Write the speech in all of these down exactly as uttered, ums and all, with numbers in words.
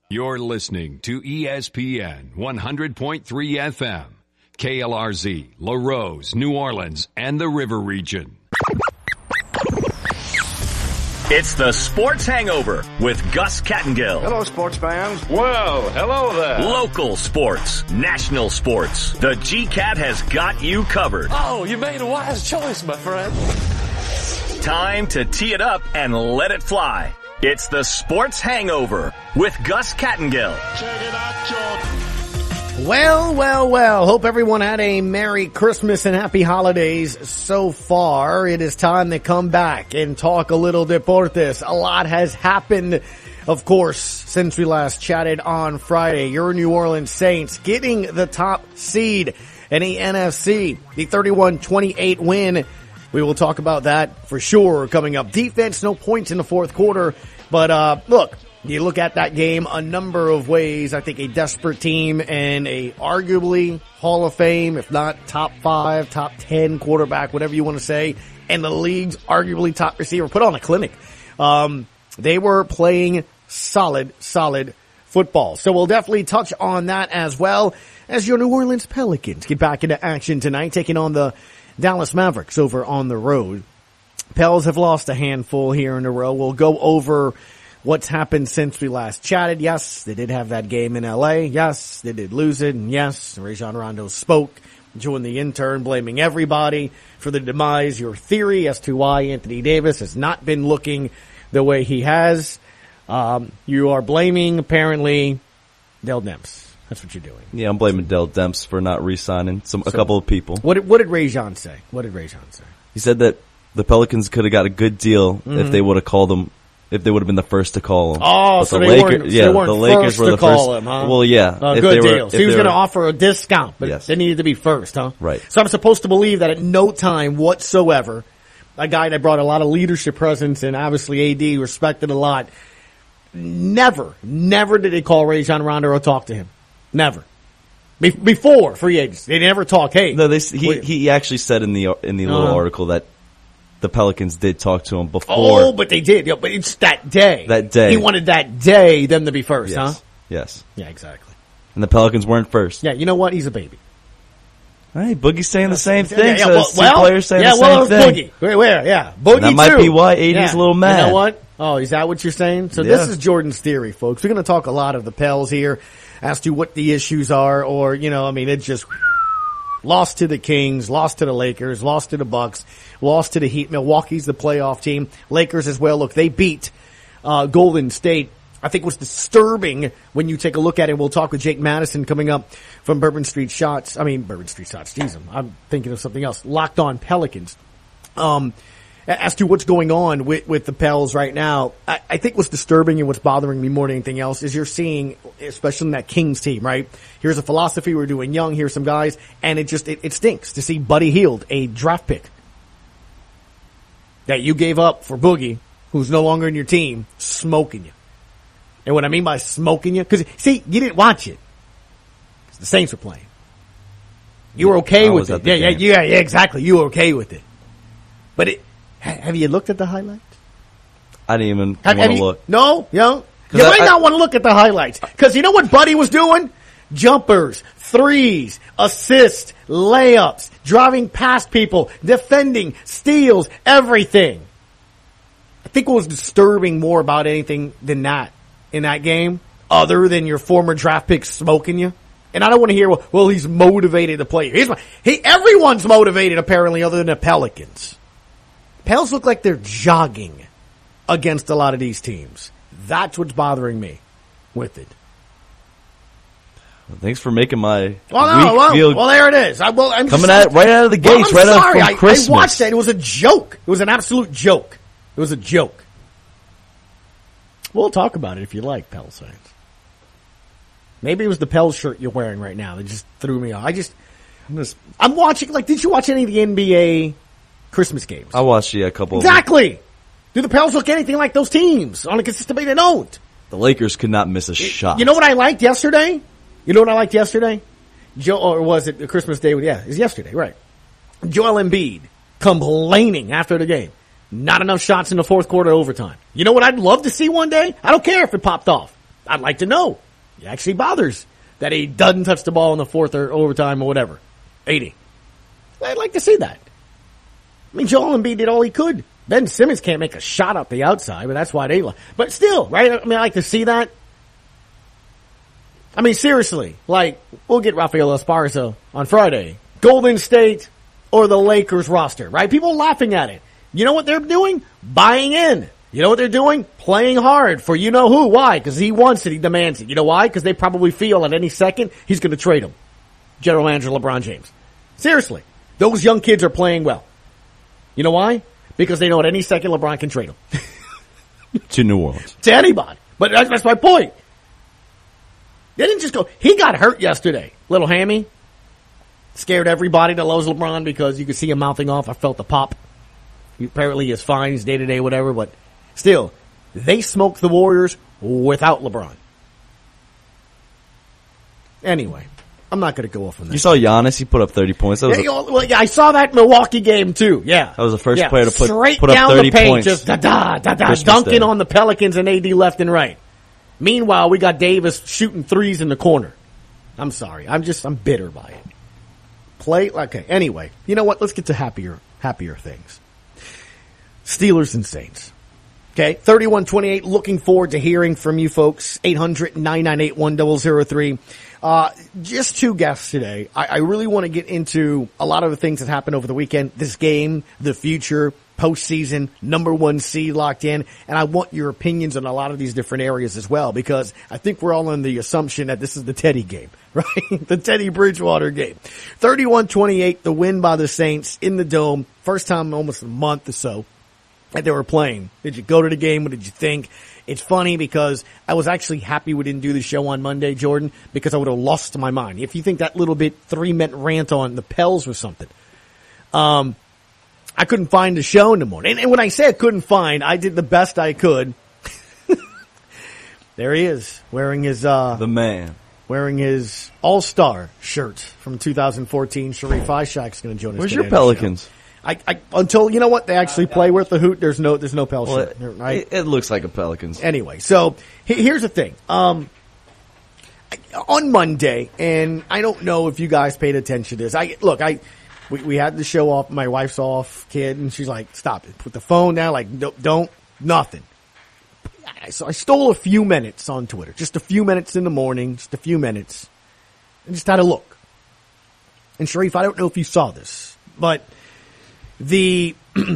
You're listening to E S P N one hundred point three F M, K L R Z, LaRose, New Orleans, and the River Region. It's the Sports Hangover with Gus Kattengill. Hello, sports fans. Well, hello there. Local sports, national sports. The G-Cat has got you covered. Oh, you made a wise choice, my friend. Time to tee it up and let it fly. It's the Sports Hangover with Gus Kattengill. Check it out, George. Well, well, well. Hope everyone had a Merry Christmas and Happy Holidays so far. It is time to come back and talk a little Deportes. A lot has happened, of course, since we last chatted on Friday. Your New Orleans Saints getting the top seed in the N F C, the thirty-one twenty-eight win. We will talk about that for sure coming up. Defense, no points in the fourth quarter. But, uh, look, you look at that game a number of ways. I think a desperate team and a arguably Hall of Fame, if not top five, top ten quarterback, whatever you want to say, and the league's arguably top receiver put on a clinic. Um, they were playing solid, solid football. So we'll definitely touch on that as well as your New Orleans Pelicans get back into action tonight, taking on the Dallas Mavericks over on the road. Pels have lost a handful here in a row. We'll go over what's happened since we last chatted. Yes, they did have that game in L A. Yes, they did lose it. And yes, Rajon Rondo spoke, joined the intern, blaming everybody for the demise. Your theory as to why Anthony Davis has not been looking the way he has. Um, you are blaming, apparently, Dell Demps. That's what you're doing. Yeah, I'm blaming Dell Demps for not re-signing some, a so, couple of people. What did, what did Rajon say? What did Rajon say? He said that the Pelicans could have got a good deal mm-hmm. if they would have called them, if they would have been the first to call him. Oh, but so the they, Lakers, weren't, yeah, they weren't the Lakers first were to the call first. him, huh? Well, yeah. Oh, if good they were, deal. So he was going to offer a discount, but yes. they needed to be first, huh? Right. So I'm supposed to believe that at no time whatsoever, a guy that brought a lot of leadership presence and obviously A D respected a lot, never, never did they call Rajon Rondo or talk to him. Never. Be- before free agents, they never talk. Hey, no, they, he he actually said in the in the little uh, article that the Pelicans did talk to him before. Oh, but they did. Yeah, but it's that day. That day, he wanted that day them to be first, yes. huh? Yes. Yeah, exactly. And the Pelicans weren't first. Yeah, you know what? He's a baby. Hey, Boogie's saying the same thing. Yeah, yeah, so well, two well, players saying yeah, the well, same thing. Boogie. Where, where? Yeah, Boogie and that might too. be why A D's yeah. a little mad. You know what? Oh, is that what you're saying? So yeah. this is Jordan's theory, folks. We're going to talk a lot of the Pels here as to what the issues are, or, you know, I mean, it's just lost to the Kings, lost to the Lakers, lost to the Bucks, lost to the Heat. Milwaukee's the playoff team. Lakers as well. Look, they beat uh Golden State. I think what's disturbing when you take a look at it, we'll talk with Jake Madison coming up from Bourbon Street Shots. I mean, Bourbon Street Shots. Jeez, I'm, I'm thinking of something else. Locked On Pelicans. Um, as to what's going on with, with the Pels right now, I, I think what's disturbing and what's bothering me more than anything else is you're seeing, especially in that Kings team, right? Here's a philosophy. We're doing young. Here's some guys. And it just, it, it stinks to see Buddy Hield, a draft pick that you gave up for Boogie, who's no longer in your team, smoking you. And what I mean by smoking you, because, see, you didn't watch it. The Saints were playing. You were okay I with it. Yeah, yeah, yeah, yeah, exactly. You were okay with it. But it, have you looked at the highlights? I didn't even Have, want have to you, look. No, no. You I, might I, not want to look at the highlights. Because you know what Buddy was doing? Jumpers, threes, assists, layups, driving past people, defending, steals, everything. I think what was disturbing more about anything than that in that game, other than your former draft pick smoking you. And I don't want to hear, well, well he's motivated to play. He's, he, everyone's motivated apparently other than the Pelicans. Pels look like they're jogging against a lot of these teams. That's what's bothering me with it. Well, thanks for making my well, week no, well, feel well, there it is. I, well, I'm coming just, out right out of the well, gates, I'm right sorry. out from I, Christmas. I watched that. It was a joke. It was an absolute joke. It was a joke. We'll talk about it if you like, Pels fans. Maybe it was the Pels shirt you're wearing right now that just threw me off. I just, I'm, just, I'm watching, like, did you watch any of the N B A Christmas games? I watched yeah, a couple Exactly. Do the Pels look anything like those teams on a consistent basis? They don't. The Lakers could not miss a shot. You know what I liked yesterday? You know what I liked yesterday? Joe, or was it the Christmas Day? Yeah, it was yesterday, right. Joel Embiid complaining after the game. Not enough shots in the fourth quarter overtime. You know what I'd love to see one day? I don't care if it popped off. I'd like to know. It actually bothers that he doesn't touch the ball in the fourth or overtime or whatever. eighty. I'd like to see that. I mean, Joel Embiid did all he could. Ben Simmons can't make a shot up the outside, but that's why they like. But still, right? I mean, I like to see that. I mean, seriously, like, we'll get Rafael Esparza on Friday. Golden State or the Lakers roster, right? People laughing at it. You know what they're doing? Buying in. You know what they're doing? Playing hard for you know who. Why? Because he wants it. He demands it. You know why? Because they probably feel at any second he's going to trade him. General Manager LeBron James. Seriously. Those young kids are playing well. You know why? Because they know at any second LeBron can trade them. To New Orleans. To anybody. But that's, that's my point. They didn't just go. He got hurt yesterday. Little hammy. Scared everybody that loves LeBron because you could see him mouthing off. I felt the pop. He apparently is fine. He's day to day, whatever. But still, they smoked the Warriors without LeBron. Anyway, I'm not going to go off on that. You saw Giannis? He put up thirty points. That was yeah, a, well, yeah, I saw that Milwaukee game too. Yeah, that was the first yeah. player to put, Straight put up down thirty the paint, points. just da da da da, Christmas dunking Day. on the Pelicans and A D left and right. Meanwhile, we got Davis shooting threes in the corner. I'm sorry, I'm just I'm bitter by it. Play okay. Anyway, you know what? Let's get to happier happier things. Steelers and Saints. Okay, thirty-one twenty-eight. Looking forward to hearing from you folks. eight hundred nine nine eight one zero zero three. Uh, just two guests today. I, I really want to get into a lot of the things that happened over the weekend. This game, the future, postseason, number one seed locked in. And I want your opinions on a lot of these different areas as well, because I think we're all on the assumption that this is the Teddy game, right? The Teddy Bridgewater game. thirty-one twenty-eight, the win by the Saints in the Dome. First time in almost a month or so that they were playing. Did you go to the game? What did you think? It's funny because I was actually happy we didn't do the show on Monday, Jordan, because I would have lost my mind. If you think that little bit three-minute rant on the Pels or something, um, I couldn't find the show in the morning. And, and when I say I couldn't find, I did the best I could. There he is, wearing his uh, the man, wearing his All-Star shirt from two thousand fourteen. Sharif Ishak's going to join us. Where's today your Pelicans? I, I, until, you know what, they actually play with the hoot, there's no, there's no Pel Well, shirt, right? It, it looks like a Pelicans. Anyway, so he, here's the thing. Um, on Monday, and I don't know if you guys paid attention to this. I, look, I, we, we had the show off, my wife's off, kid, and she's like, stop it, put the phone down, like, don't, don't nothing. So I stole a few minutes on Twitter, just a few minutes in the morning, just a few minutes, and just had a look. And Sharif, I don't know if you saw this, but the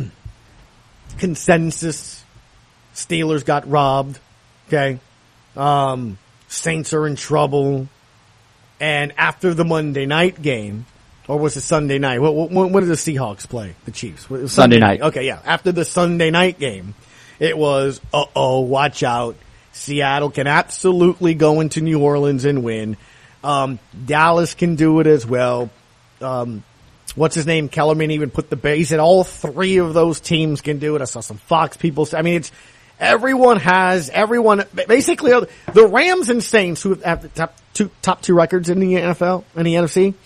consensus, Steelers got robbed, okay? Um, Saints are in trouble. And after the Monday night game, or was it Sunday night? What, what, what did the Seahawks play? The Chiefs? Sunday, Sunday night. Okay, yeah. After the Sunday night game, it was, uh-oh, watch out. Seattle can absolutely go into New Orleans and win. Um, Dallas can do it as well. Um, What's his name? Kellerman even put the base. He said all three of those teams can do it. I saw some Fox people say, I mean, it's, everyone has, everyone, basically, the Rams and Saints, who have the top two, top two records in the N F L, in the N F C,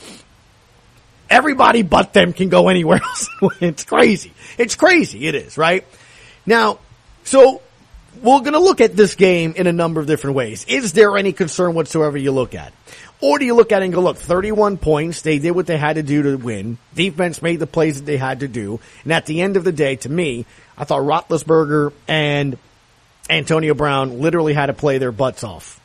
everybody but them can go anywhere else. It's crazy. It's crazy. It is, right? Now, so, we're gonna look at this game in a number of different ways. Is there any concern whatsoever you look at? Or do you look at it and go, look, thirty-one points, they did what they had to do to win. Defense made the plays that they had to do. And at the end of the day, to me, I thought Roethlisberger and Antonio Brown literally had to play their butts off.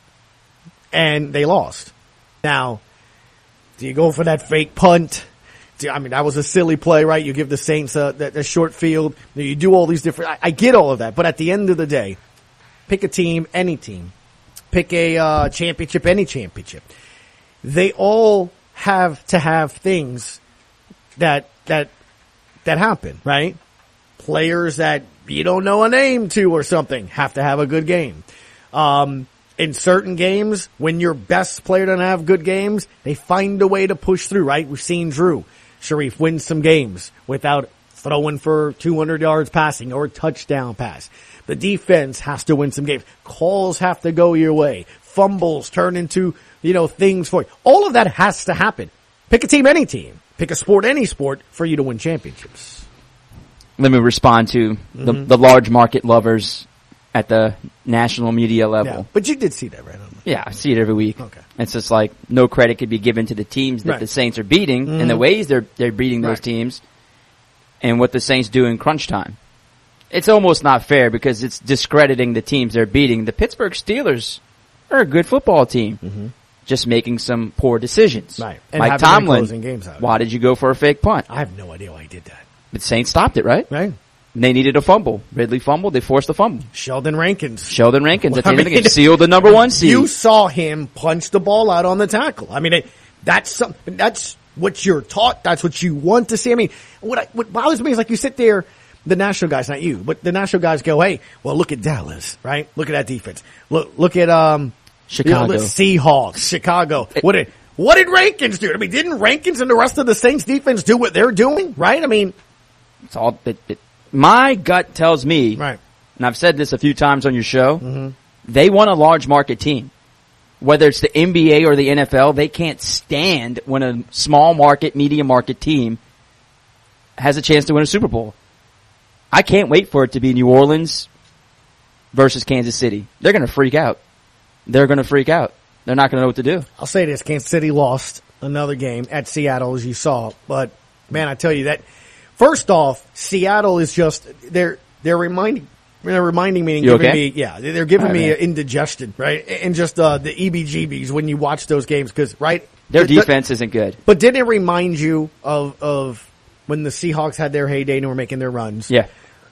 And they lost. Now, do you go for that fake punt? Do, I mean, that was a silly play, right? You give the Saints a, a, a short field. You do all these different, I, I get all of that. But at the end of the day, pick a team, any team. Pick a uh, championship, any championship. They all have to have things that, that, that happen, right? Players that you don't know a name to or something have to have a good game. Um, in certain games, when your best player doesn't have good games, they find a way to push through, right? We've seen Drew Sharif win some games without throwing for two hundred yards passing or a touchdown pass. The defense has to win some games. Calls have to go your way. Fumbles turn into, you know, things for you. All of that has to happen. Pick a team, any team. Pick a sport, any sport, for you to win championships. Let me respond to the, Mm-hmm. the large market lovers at the national media level. Yeah. But you did see that, right? Yeah, I see it every week. Okay. It's just like no credit could be given to the teams that Right. the Saints are beating Mhm. and the ways they're they're beating those Right. teams and what the Saints do in crunch time. It's almost not fair because it's discrediting the teams they're beating. The Pittsburgh Steelers are a good football team, Mhm. just making some poor decisions. Right. And Mike having been Tomlin, closing games out. why did you go for a fake punt? I have no idea why he did that. The Saints stopped it, right? Right. They needed a fumble. Ridley fumbled. They forced a fumble. Sheldon Rankins. Sheldon Rankins at the I end of the mean, game sealed the number one seed. You saw him punch the ball out on the tackle. I mean, it, that's some, that's what you're taught. That's what you want to see. I mean, what I, what bothers me is like you sit there, the national guys, not you, but the national guys go, hey, well, look at Dallas, right? Look at that defense. Look, look at, um, Chicago. you know, the Seahawks, Chicago. What did, what did Rankins do? I mean, didn't Rankins and the rest of the Saints defense do what they're doing? Right? I mean, It's all, it, it, my gut tells me, right. and I've said this a few times on your show, Mm-hmm. they want a large market team. Whether it's the N B A or the N F L, they can't stand when a small market, medium market team has a chance to win a Super Bowl. I can't wait for it to be New Orleans versus Kansas City. They're going to freak out. They're going to freak out. They're not going to know what to do. I'll say this, Kansas City lost another game at Seattle, as you saw. But, man, I tell you that, first off, Seattle is just, they're, they're reminding, they're reminding me and You giving okay? me, yeah, they're giving All right, me man. indigestion, right? And just, uh, the E B G Bs when you watch those games, cause, right? Their the- defense isn't good. But didn't it remind you of, of when the Seahawks had their heyday and were making their runs? Yeah.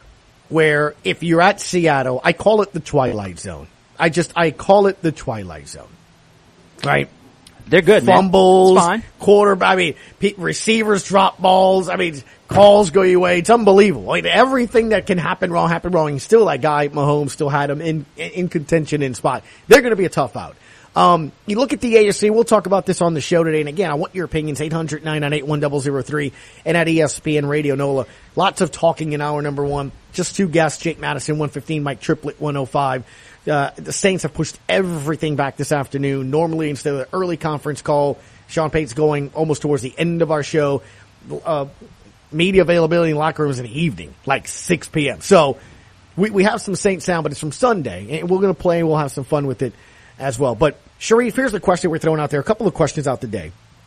Where if you're at Seattle, I call it the Twilight Zone. I just, I call it the Twilight Zone. Right? They're good, man. Fumbles, It's fine. quarterback, I mean, pe- receivers drop balls. I mean, calls go your way. It's unbelievable. Like, everything that can happen wrong, happen wrong. And still, that guy, Mahomes, still had him in, in contention in spot. They're going to be a tough out. Um, you look at the A F C, we'll talk about this on the show today. And again, I want your opinions, eight hundred, nine nine eight, one zero zero three and at E S P N Radio NOLA. Lots of talking in hour number one. Just two guests, Jake Madison, one fifteen, Mike Triplett, one oh five. Uh, the Saints have pushed everything back this afternoon. Normally, instead of the early conference call, Sean Payton's going almost towards the end of our show. Uh, media availability in locker rooms in the evening, like six p.m. So we, we have some Saints sound, but it's from Sunday, and we're going to play and we'll have some fun with it as well. But Sharif, here's the question we're throwing out there. A couple of questions out today.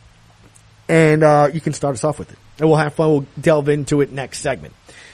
And uh, you can start us off with it. And we'll have fun. We'll delve into it next segment.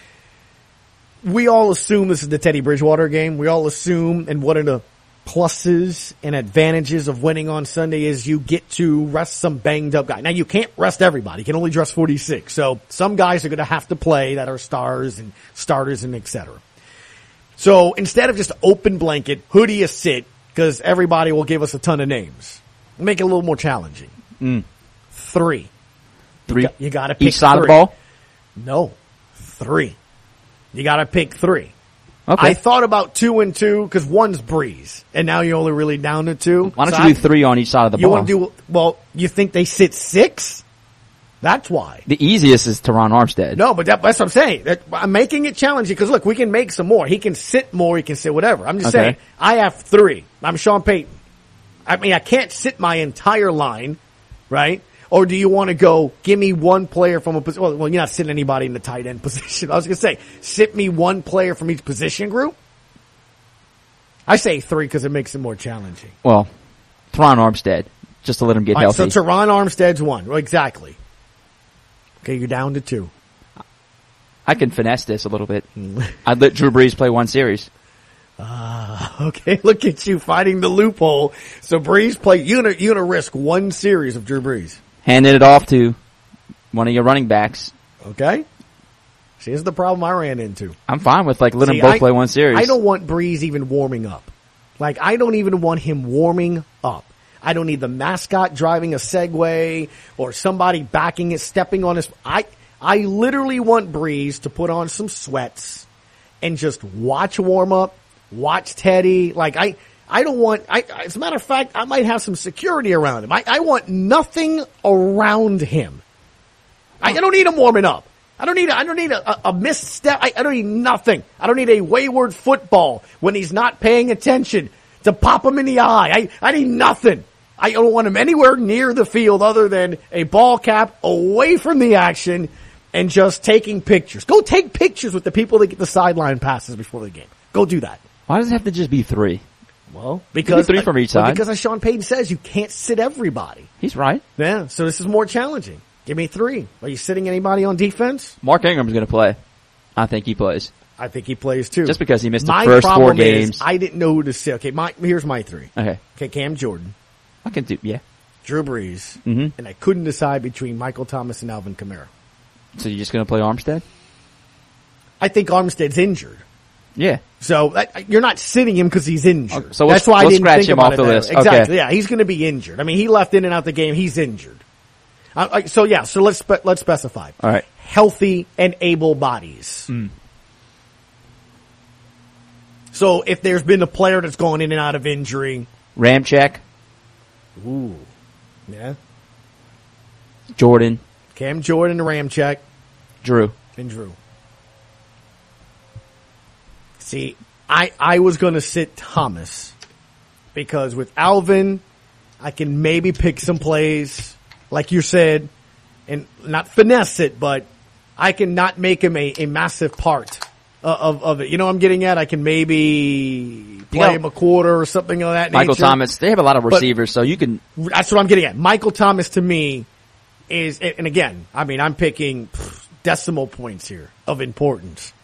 We all assume this is the Teddy Bridgewater game. We all assume, and one of the pluses and advantages of winning on Sunday is you get to rest some banged up guy. Now, you can't rest everybody. You can only dress forty-six. So some guys are going to have to play that are stars and starters and et cetera. So instead of just open blanket, who do you sit? Because everybody will give us a ton of names. Make it a little more challenging. Mm. Three. Three. You got, you got to pick Each side three. of the ball? No. Three. You got to pick three. Okay. I thought about two and two because one's Breeze, and now you're only really down to two. Why don't So you I- do three on each side of the You ball? want to do well? You think they sit six? That's why. The easiest is Teron Armstead. No, but that, that's what I'm saying. That, I'm making it challenging because look, we can make some more. He can sit more. He can sit whatever. I'm just Okay. saying. I have three. I'm Sean Payton. I mean, I can't sit my entire line, right? Or do you want to go, give me one player from a position? Well, well, you're not sitting anybody in the tight end position. I was going to say, sit me one player from each position group. I say three because it makes it more challenging. Well, Teron Armstead, just to let him get All right, healthy. so Teron Armstead's one. Well, exactly. Okay, you're down to two. I can finesse this a little bit. I'd let Drew Brees play one series. Ah, okay. Look at you fighting the loophole. So Breeze play, you're gonna, you're gonna risk one series of Drew Brees. Handed it off to one of your running backs. Okay? See, here's the problem I ran into. I'm fine with like letting See, them both I- play one series. I don't want Breeze even warming up. Like, I don't even want him warming up. I don't need the mascot driving a Segway or somebody backing it, stepping on his, I, I literally want Breeze to put on some sweats and just watch warm up, watch Teddy. Like, I, I don't want, I, as a matter of fact, I might have some security around him. I, I want nothing around him. I, I don't need him warming up. I don't need a, I don't need a, a misstep. I, I don't need nothing. I don't need a wayward football when he's not paying attention to pop him in the eye. I, I need nothing. I don't want him anywhere near the field other than a ball cap away from the action and just taking pictures. Go take pictures with the people that get the sideline passes before the game. Go do that. Why does it have to just be three? Well, because three from each well, side. because as Sean Payton says, you can't sit everybody. He's right. Yeah, so this is more challenging. Give me three. Are you sitting anybody on defense? Mark Ingram's going to play. I think he plays. I think he plays too. Just because he missed the my first four problem games. Is I didn't know who to sit. Okay, my, here's my three. Okay. Okay, Cam Jordan, I can do, yeah. Drew Brees, Mm-hmm. and I couldn't decide between Michael Thomas and Alvin Kamara. So you're just going to play Armstead? I think Armstead's injured. Yeah. So that, you're not sitting him because he's injured. Okay, so we'll- That's why I we'll didn't scratch think him about off it the that list. way. Exactly. Okay. Yeah, he's going to be injured. I mean, he left in and out the game. He's injured. Uh, uh, so yeah. So let's spe- let's specify. All right. Healthy and able bodies. Mm. So if there's been a player that's gone in and out of injury, Ramczyk, ooh, yeah, Jordan, Cam Jordan, Ramczyk, Drew. and Drew. See, I I was going to sit Thomas because with Alvin, I can maybe pick some plays, like you said, and not finesse it, but I can not make him a, a massive part of, of, of it. You know what I'm getting at? I can maybe play got- him a quarter or something of that Michael nature. Thomas. They have a lot of But- receivers, so you can. That's what I'm getting at. Michael Thomas to me is, and again, I mean, I'm picking pff, decimal points here of importance.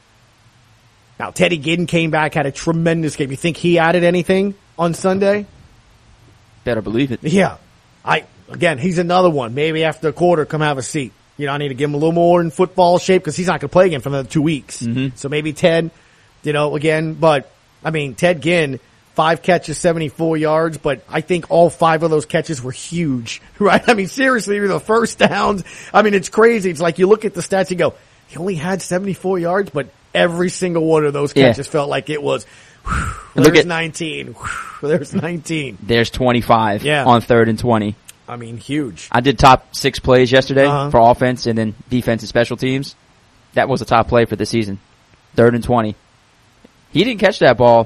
Now, Teddy Ginn came back, had a tremendous game. You think he added anything on Sunday? Better believe it. Yeah. I, again, he's another one. Maybe after a quarter, come have a seat. You know, I need to give him a little more in football shape because he's not going to play again for another two weeks. Mm-hmm. So maybe Ted, you know, again, but I mean, Ted Ginn, five catches, seventy-four yards, but I think all five of those catches were huge, right? I mean, seriously, the first downs. I mean, it's crazy. It's like you look at the stats, you go, he only had seventy-four yards, but every single one of those catches Yeah. felt like it was, whew, Look there's at- nineteen, whew, there's nineteen. There's twenty-five Yeah. on third and twenty. I mean, huge. I did top six plays yesterday Uh-huh. for offense and then defense and special teams. That was the top play for the season. Third and twenty. He didn't catch that ball.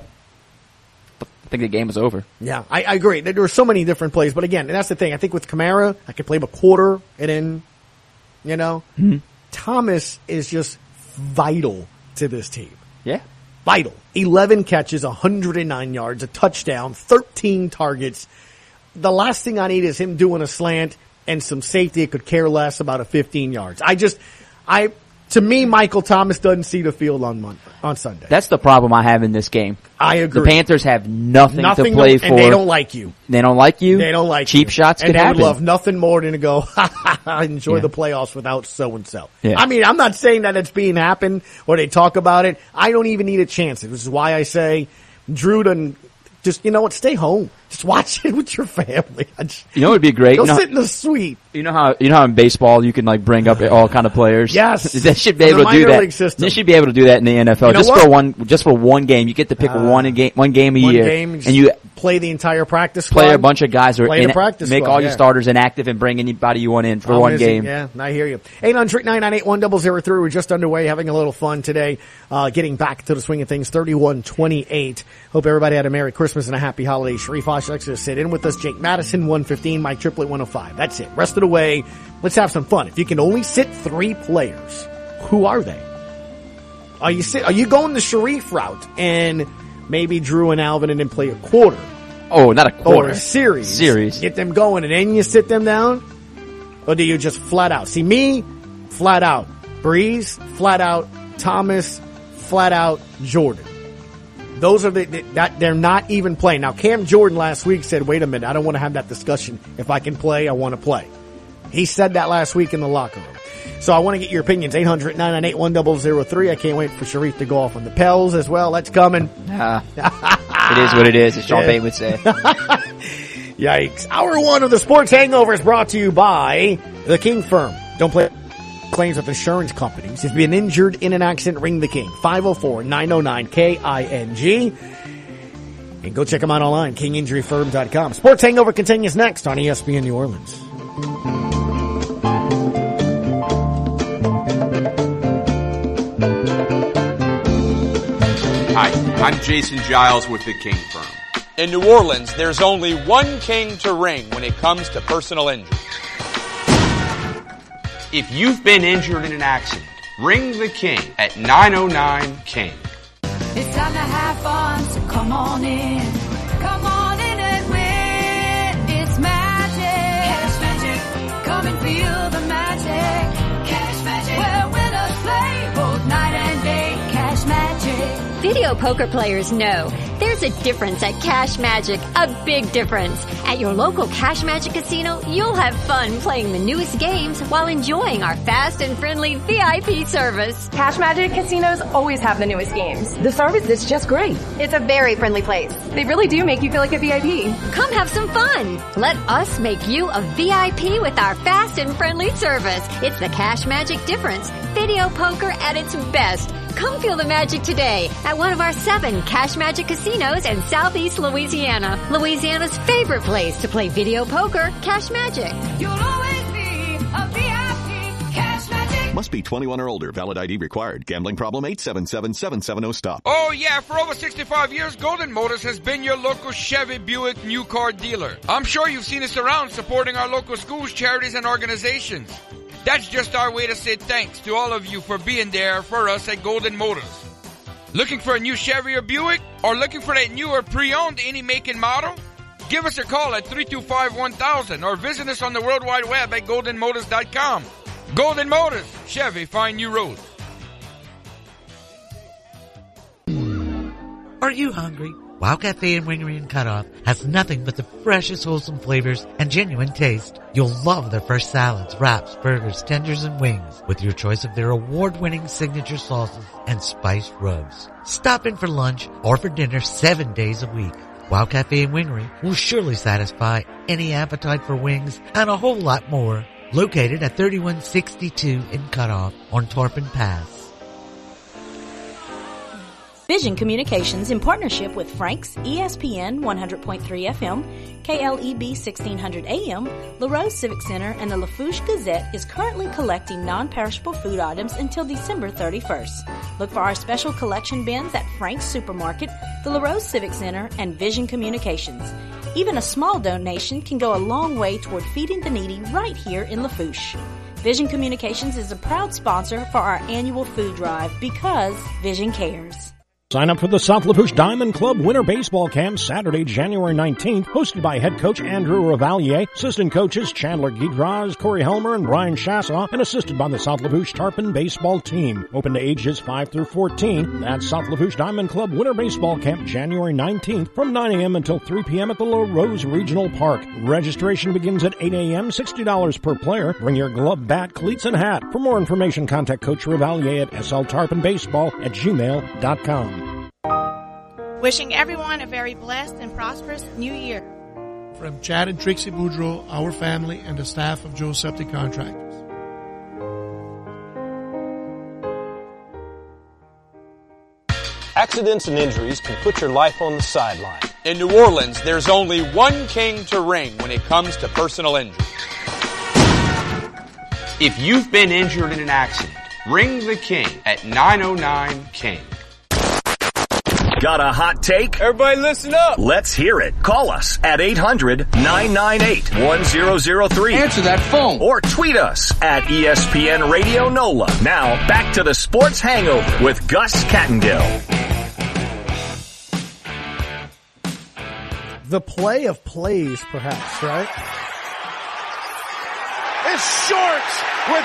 I think the game was over. Yeah, I, I agree. There were so many different plays, but again, and that's the thing. I think with Kamara, I could play him a quarter and then, you know, Mm-hmm. Thomas is just vital to this team. Yeah. Vital. eleven catches, one hundred nine yards, a touchdown, thirteen targets. The last thing I need is him doing a slant and some safety. It could care less about a fifteen yards. I just, I, to me, Michael Thomas doesn't see the field on Monday, on Sunday. That's the problem I have in this game. I agree. The Panthers have nothing, Nothing to play to, for. and they don't like you. They don't like you. They don't like Cheap you. shots and could they happen. would love nothing more than to go, ha, ha, ha, enjoy Yeah. the playoffs without so-and-so. Yeah. I mean, I'm not saying that it's being happened or they talk about it. I don't even need a chance. Which is why I say Drew doesn't, just, you know what, stay home. Just watch it with your family. I just, You know what would be great? go You know, sit in the suite. you know how you know how in baseball you can like bring up all kind of players. Yes. They should be The able to do minor that. league system. They should be able to do that in the N F L You know just what? for one just for one game. You get to pick Uh, one game one game a One year, game and you play the entire practice play squad. a bunch of guys who are Play in, the practice make squad, all your yeah. starters inactive and bring anybody you want in for I'm one missing- game. Yeah, I hear you. eight hundred, nine nine eight, one zero zero three. We're just underway, having a little fun today, uh, getting back to the swing of things, thirty-one twenty-eight. Hope everybody had a Merry Christmas and a Happy Holiday. Sharif Ashlex to sit in with us. Jake Madison, one fifteen. Mike Triplett, one oh five. That's it. Rest of the way, let's have some fun. If you can only sit three players, who are they? Are you sit, are you going the Sharif route and maybe Drew and Alvin and then play a quarter? Oh, not a Or quarter. a series. Series. Get them going and then you sit them down? Or do you just flat out? See, me, flat out. Breeze, flat out. Thomas, flat out. Jordan. Those are the, the that they're not even playing. Now, Cam Jordan last week said, wait a minute, I don't want to have that discussion. If I can play, I want to play. He said that last week in the locker room. So I want to get your opinions. eight hundred, nine nine eight, one zero zero three. I can't wait for Sharif to go off on the Pels as well. That's coming. Nah. It is what it is, as Sean Yeah. Payton would say. Yikes. Hour one of the Sports Hangover is brought to you by The King Firm. Don't play claims with insurance companies. If you've been injured in an accident, ring The King. five oh four, nine oh nine, K I N G. And go check them out online, king injury firm dot com. Sports Hangover continues next on E S P N New Orleans. Hi, I'm Jason Giles with the King Firm. In New Orleans, there's only one king to ring when it comes to personal injury. If you've been injured in an accident, ring the King at nine oh nine King. It's time to have fun, so come on in. Come on in and win. It's magic. Cash Magic. Come and feel the magic. Cash Magic. Where winners play both night and day. Cash Magic. Video poker players know there's a difference at Cash Magic, a big difference. At your local Cash Magic casino, you'll have fun playing the newest games while enjoying our fast and friendly V I P service. Cash Magic casinos always have the newest games. The service is just great. It's a very friendly place. They really do make you feel like a V I P. Come have some fun. Let us make you a V I P with our fast and friendly service. It's the Cash Magic difference. Video poker at its best. Come feel the magic today at one of our seven Cash Magic casinos in Southeast Louisiana. Louisiana's favorite place to play video poker, Cash Magic. You'll always be a V I P. Cash Magic. Must be twenty-one or older. Valid I D required. Gambling problem? eight seven seven, seven seven zero, stop. Oh yeah, for over sixty-five years, Golden Motors has been your local Chevy Buick new car dealer. I'm sure you've seen us around supporting our local schools, charities, and organizations. That's just our way to say thanks to all of you for being there for us at Golden Motors. Looking for a new Chevy or Buick? Or looking for that new or pre-owned any make and model? Give us a call at three two five, one thousand or visit us on the World Wide Web at golden motors dot com. Golden Motors, Chevy, find new roads. Are you hungry? Wow Cafe and Wingery and Cutoff has nothing but the freshest, wholesome flavors and genuine taste. You'll love their fresh salads, wraps, burgers, tenders, and wings with your choice of their award-winning signature sauces and spiced rubs. Stop in for lunch or for dinner seven days a week. Wow Cafe and Wingery will surely satisfy any appetite for wings and a whole lot more. Located at thirty-one sixty-two in Cutoff on Torpin Pass. Vision Communications, in partnership with Frank's, E S P N one hundred point three F M, K L E B sixteen hundred A M, LaRose Civic Center, and the Lafourche Gazette, is currently collecting non-perishable food items until December thirty-first. Look for our special collection bins at Frank's Supermarket, the LaRose Civic Center, and Vision Communications. Even a small donation can go a long way toward feeding the needy right here in Lafourche. Vision Communications is a proud sponsor for our annual food drive because Vision cares. Sign up for the South Lafourche Diamond Club Winter Baseball Camp Saturday, January nineteenth, hosted by head coach Andrew Revalier, assistant coaches Chandler Guidraz, Corey Helmer, and Brian Chassaw, and assisted by the South Lafourche Tarpon baseball team. Open to ages five through fourteen. That's South Lafourche Diamond Club Winter Baseball Camp, January nineteenth, from nine a.m. until three p.m. at the LaRose Regional Park. Registration begins at eight a.m., sixty dollars per player. Bring your glove, bat, cleats, and hat. For more information, contact Coach Revalier at s l tarpon baseball at gmail dot com. Wishing everyone a very blessed and prosperous new year. From Chad and Trixie Boudreau, our family, and the staff of Joe Septic Contractors. Accidents and injuries can put your life on the sideline. In New Orleans, there's only one king to ring when it comes to personal injuries. If you've been injured in an accident, ring the king at nine oh nine king. Got a hot take? Everybody listen up. Let's hear it. Call us at eight hundred, nine nine eight, one zero zero three. Answer that phone. Or tweet us at E S P N Radio NOLA. Now, back to the Sports Hangover with Gus Kattengill. The play of plays, perhaps, right? It's Shorts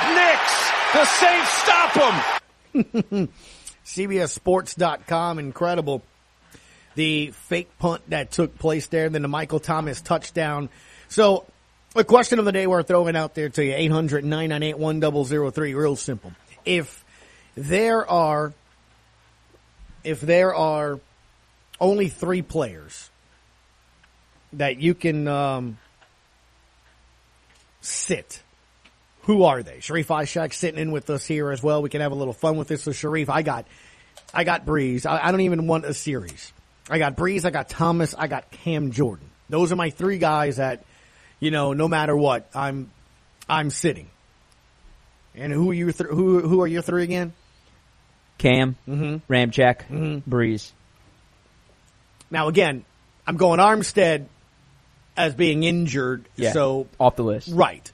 with Knicks. The Saints stop him. C B S Sports dot com, incredible. The fake punt that took place there, then the Michael Thomas touchdown. So, a question of the day we're throwing out there to you, eight hundred, nine nine eight, one zero zero three, real simple. If there are, if there are only three players that you can um, sit, who are they? Sharif Ishak sitting in with us here as well. We can have a little fun with this. So, Sharif, I got, I got Breeze. I, I don't even want a series. I got Breeze. I got Thomas. I got Cam Jordan. Those are my three guys that, you know, no matter what, I'm, I'm sitting. And who are you? Th- who who are your three again? Cam, mm-hmm. Ramczyk, mm-hmm. Breeze. Now again, I'm going Armstead as being injured. Yeah, so off the list. Right.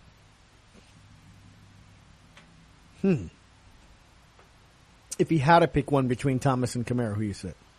Hmm. If you had to pick one between Thomas and Kamara, who you sit?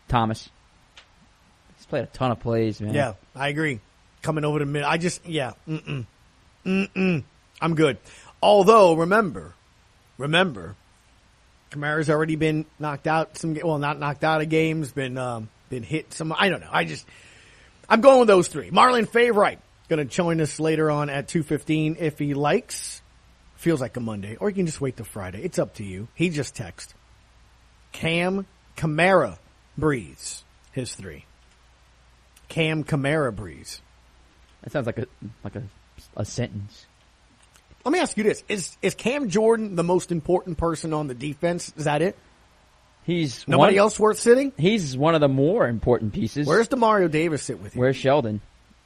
Thomas. He's played a ton of plays, man. Yeah, I agree. Coming over the mid, I just, yeah, mm-mm, mm-mm. I'm good. Although, remember, remember, Kamara's already been knocked out some, well, not knocked out of games, been, um, been hit some, I don't know. I just, I'm going with those three. Marlon Favorite going to join us later on at two fifteen if he likes. Feels like a Monday, or you can just wait till Friday. It's up to you. He just texted. Cam Kamara Breeze, his three. Cam Kamara Breeze. That sounds like a like a a sentence. Let me ask you this: Is is Cam Jordan the most important person on the defense? Is that it? He's nobody one, else worth sitting. He's one of the more important pieces. Where's Demario Davis sit with you? Where's Sheldon?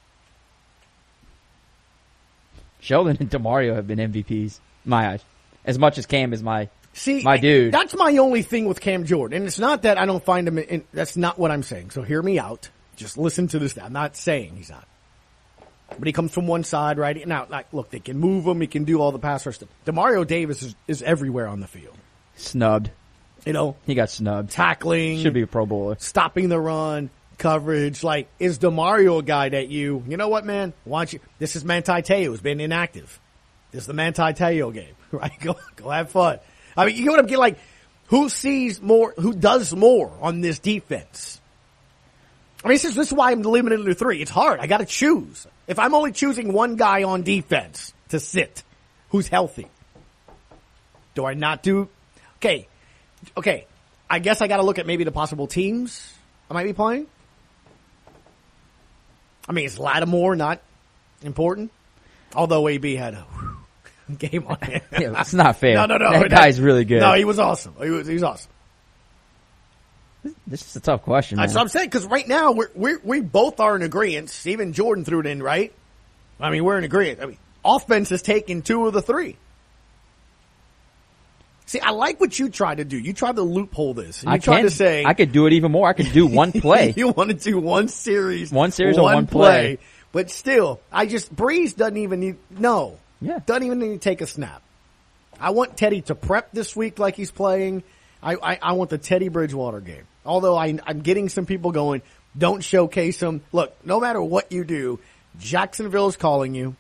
Sheldon and Demario have been M V Ps, my eyes. As much as Cam is my See, my dude. That's my only thing with Cam Jordan. And it's not that I don't find him, in, that's not what I'm saying. So hear me out. Just listen to this. I'm not saying he's not. But he comes from one side, right? Now, like, look, they can move him. He can do all the pass rush stuff. Demario Davis is, is everywhere on the field. Snubbed. You know? He got snubbed. Tackling. Should be a Pro Bowler. Stopping the run. Coverage. Like, is Demario a guy that you, you know what, man? Why don't you, this is Manti Te'o who's been inactive. This is the Manti Te'o game, right? Go, go have fun. I mean, you know what I'm getting? Like, who sees more, who does more on this defense? I mean, this is, this is why I'm limited to three. It's hard. I gotta choose. If I'm only choosing one guy on defense to sit, who's healthy, do I not do, okay, okay, I guess I gotta look at maybe the possible teams I might be playing. I mean, is Lattimore not important? Although A B had a whew, game on him. Yeah, it's not fair. No, no, no. That guy's really good. No, he was awesome. He was, he was awesome. This is a tough question, man. That's what I'm saying, because right now, we're, we're, we both are in agreement. Even Jordan threw it in, right? I mean, we're in agreement. I mean, offense has taken two of the three. See, I like what you tried to do. You tried to loophole this. You I tried can, to say. I could do it even more. I could do one play. You want to do one series. One series one or one play. play. But still, I just, Breeze doesn't even need, no. Yeah. Doesn't even need to take a snap. I want Teddy to prep this week like he's playing. I, I, I want the Teddy Bridgewater game. Although I, I'm getting some people going, don't showcase him. Look, no matter what you do, Jacksonville's calling you.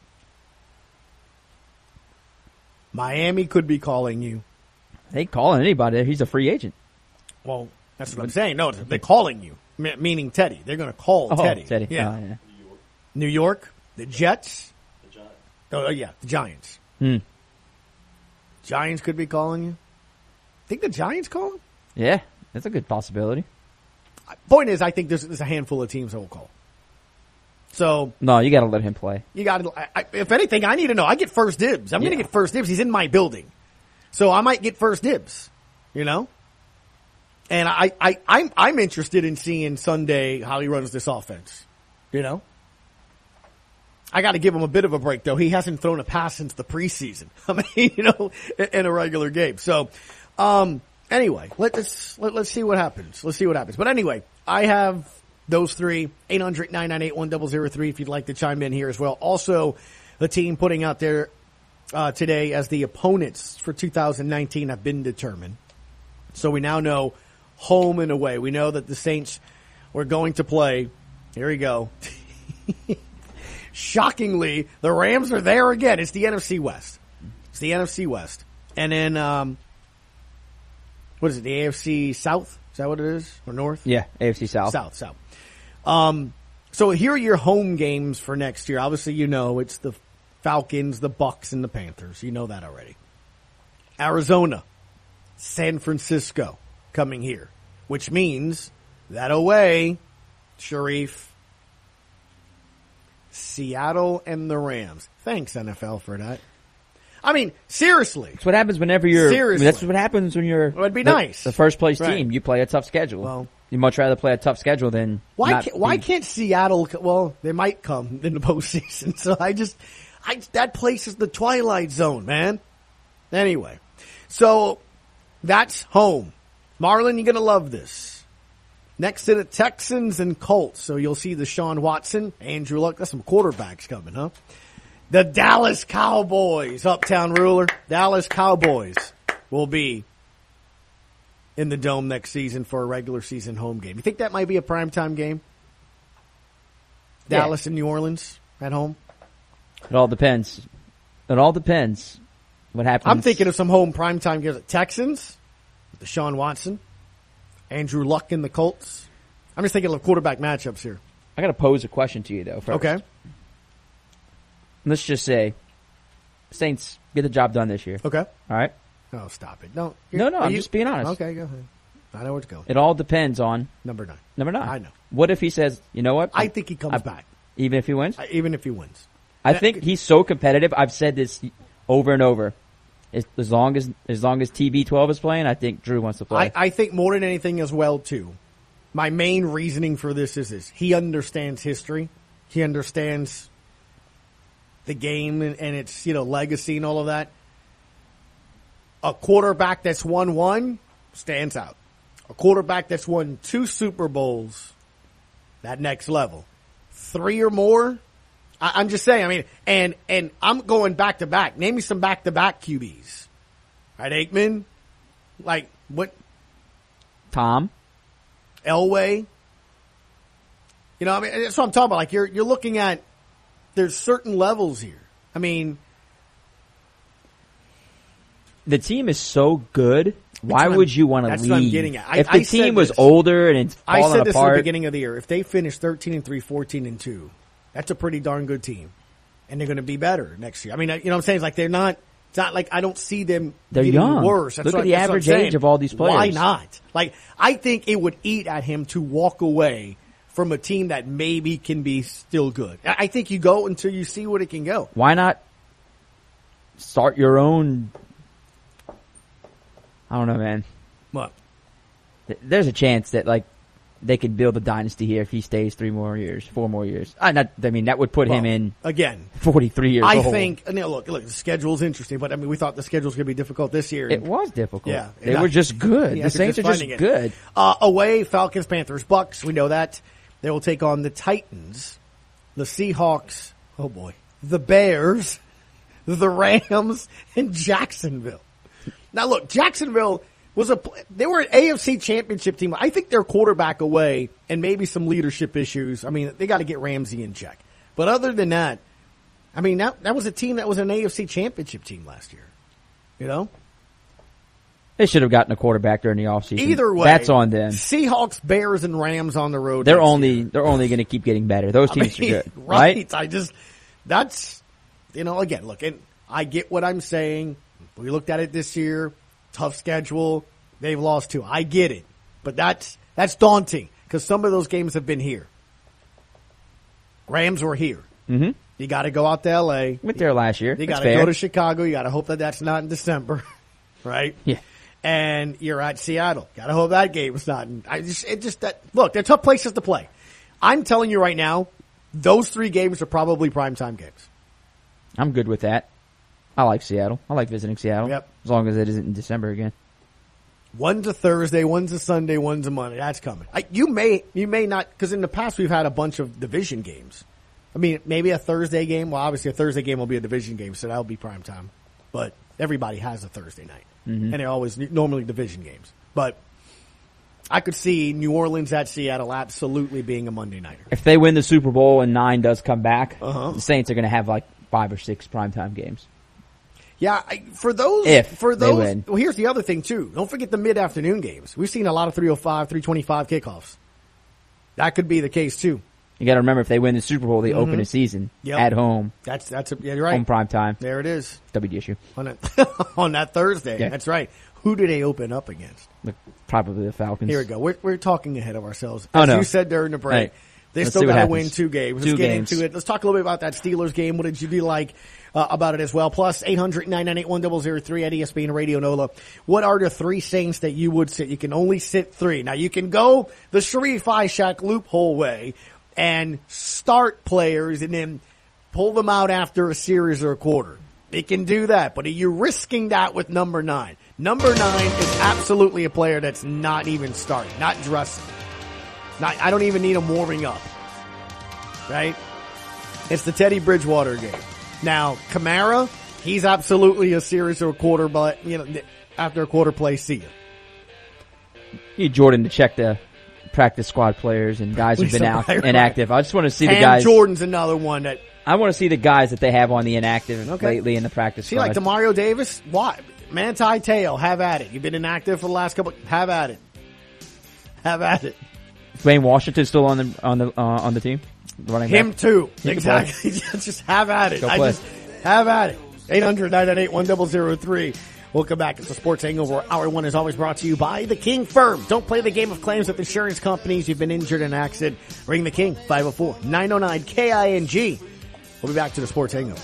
Miami could be calling you. They ain't calling anybody. He's a free agent. Well, that's what I'm saying. No, they're calling you, meaning Teddy. They're going to call oh, Teddy. Teddy. Yeah. Oh, yeah. New York, the Jets. The Giants. Oh, yeah, the Giants. Hmm. Giants could be calling you. Think the Giants call him? Yeah, that's a good possibility. Point is, I think there's, there's a handful of teams that will call. So no, you got to let him play. You got to. If anything, I need to know. I get first dibs. I'm yeah. going to get first dibs. He's in my building, so I might get first dibs. You know, and I, I, I'm, I'm interested in seeing Sunday how he runs this offense. You know, I got to give him a bit of a break though. He hasn't thrown a pass since the preseason. I mean, you know, in a regular game. So, um, anyway, let's let, let's see what happens. Let's see what happens. But anyway, I have those three, eight hundred, nine nine eight, one zero zero three if you'd like to chime in here as well. Also, the team putting out there uh, today as the opponents for two thousand nineteen have been determined. So we now know home and away. We know that the Saints were going to play. Here we go. Shockingly, the Rams are there again. It's the N F C West. It's the N F C West. And then, um, what is it, the A F C South? Is that what it is? Or North? Yeah, A F C South. South, South. Um, so here are your home games for next year. Obviously, you know, it's the Falcons, the Bucks, and the Panthers. You know that already. Arizona, San Francisco coming here, which means that away, Sharif, Seattle and the Rams. Thanks, N F L, for that. I mean, seriously. That's what happens whenever you're, seriously. that's what happens when you're, well, it'd be the, nice. the first place right. team. You play a tough schedule. Well, you'd much rather play a tough schedule than why not can't, why be, can't Seattle, well, they might come in the postseason. So I just, I, that place is the Twilight Zone, man. Anyway. So that's home. Marlon, you're going to love this. Next to the Texans and Colts. So you'll see the Sean Watson, Andrew Luck. That's some quarterbacks coming, huh? The Dallas Cowboys, Uptown Ruler. Dallas Cowboys will be in the Dome next season for a regular season home game. You think that might be a primetime game? Yeah. Dallas and New Orleans at home? It all depends. It all depends what happens. I'm thinking of some home primetime games. Texans, Deshaun Watson, Andrew Luck and the Colts. I'm just thinking of quarterback matchups here. I got to pose a question to you, though, first. Okay. Let's just say Saints get the job done this year. Okay. All right? Oh, stop it. No, No, no, are I'm you- just being honest. Okay, go ahead. I know where to go. It all depends on Number nine. number nine. I know. What if he says, you know what? I think he comes I- back. Even if he wins? Uh, Even if he wins. I think he's so competitive. I've said this over and over. As, as long as as long as T B twelve is playing, I think Drew wants to play. I, I think more than anything as well, too. My main reasoning for this is this. He understands history. He understands the game and, and its, you know, legacy and all of that. A quarterback that's won one stands out. A quarterback that's won two Super Bowls, that next level. Three or more, I, I'm just saying, I mean, and, and I'm going back to back. Name me some back to back Q Bs. Right, Aikman? Like, what? Tom? Elway? You know, I mean, that's what I'm talking about. Like, you're, you're looking at, there's certain levels here. I mean, The team is so good. Why what would I'm- you want to that's leave? what I'm getting at. I- if the I said team was this. older and it's I falling said this at apart, the beginning of the year. If they finish thirteen and three, fourteen and two, that's a pretty darn good team. And they're going to be better next year. I mean, you know what I'm saying? It's like they're not, it's not like I don't see them They're getting young. worse. That's Look what, at the that's what I'm average saying. age of all these players. Why not? Like, I think it would eat at him to walk away from a team that maybe can be still good. I I think you go until you see what it can go. why not start your own? I don't know, man. What? Th- There's a chance that like they could build a dynasty here if he stays three more years, four more years. I not. I mean, that would put him Well, in again, forty-three years I old. think, and, you know, look, look, the schedule's interesting, but I mean, we thought the schedule's going to be difficult this year. It was difficult. Yeah. They were just good. Yeah, The they're Saints are just finding it. good. Uh, away, Falcons, Panthers, Bucks. We know that. They will take on the Titans, the Seahawks, oh boy, the Bears, the Rams, and Jacksonville. Now look, Jacksonville was a, they were an A F C championship team. I think they're quarterback away and maybe some leadership issues. I mean, they got to get Ramsey in check. But other than that, I mean, that, that was a team that was an A F C championship team last year. You know? They should have gotten a quarterback during the offseason. Either way, that's on them. Seahawks, Bears, and Rams on the road. They're next only year. they're only going to keep getting better. Those I teams mean, are good, right? right? I just that's you know again look, and I get what I'm saying. We looked at it this year, tough schedule. They've lost two. I get it, but that's that's daunting because some of those games have been here. Rams were here. Mm-hmm. You got to go out to L A. Went there last year. You That's got to fair. go to Chicago. You got to hope that that's not in December, right? Yeah. And you're at Seattle. Got to hope that game is not. In, I just, it just that look, they're tough places to play. I'm telling you right now, those three games are probably primetime games. I'm good with that. I like Seattle. I like visiting Seattle. Yep. As long as it isn't in December again. One's a Thursday, one's a Sunday, one's a Monday. That's coming. I, you may, you may not, because in the past we've had a bunch of division games. I mean, maybe a Thursday game. Well, obviously a Thursday game will be a division game, so that'll be primetime. But everybody has a Thursday night. Mm-hmm. And they're always normally division games. But I could see New Orleans at Seattle absolutely being a Monday nighter. If they win the Super Bowl and nine does come back, Uh-huh. the Saints are going to have like five or six primetime games. Yeah, I, for those, If for they those, win. well, here's the other thing too. Don't forget the mid-afternoon games. We've seen a lot of three oh five, three twenty-five kickoffs. That could be the case too. You got to remember, if they win the Super Bowl, they Mhm. open a season Yep. at home, That's that's a, yeah, you're right. home prime time. There it is W D S U. on that on that Thursday. Yeah. That's right. Who do they open up against? Probably the Falcons. Here we go. We're we're talking ahead of ourselves. Oh, As no. you said during the break, Hey, they let's still see what got to happens. win two games. Two Let's get games. into it. Let's talk a little bit about that Steelers game. What did you do like uh, about it as well? Plus eight hundred nine nine eight one zero zero three at E S P N Radio Nola. What are the three Saints that you would sit? You can only sit three. Now you can go the Sharif Ishaq loophole way and start players and then pull them out after a series or a quarter. They can do that, but are you risking that with number nine? Number nine is absolutely a player that's not even starting, not dressing. Not, I don't even need him warming up. Right? It's the Teddy Bridgewater game. Now, Kamara, he's absolutely a series or a quarter, but, you know, after a quarter play, see ya. need Jordan to check the practice squad players and guys who've been out Right. inactive. I just want to see Cam the guys. Jordan's another one that. I want to see the guys that they have on the inactive Okay. lately in the practice See, squad. like Demario Davis, what? Manti Te'o, have at it. You've been inactive for the last couple. Have at it. Have at it. Dwayne Washington still on the on the uh, on the team. Running Him back. too. He can Exactly. Just have at it. Go I play. just have at it. eight hundred, nine nine eight, one zero zero three. Welcome back. It's the Sports Hangover. Hour one is always brought to you by The King Firm. Don't play the game of claims with insurance companies. You've been injured in an accident. Ring The King, five oh four, nine oh nine, K I N G. We'll be back to the Sports Hangover.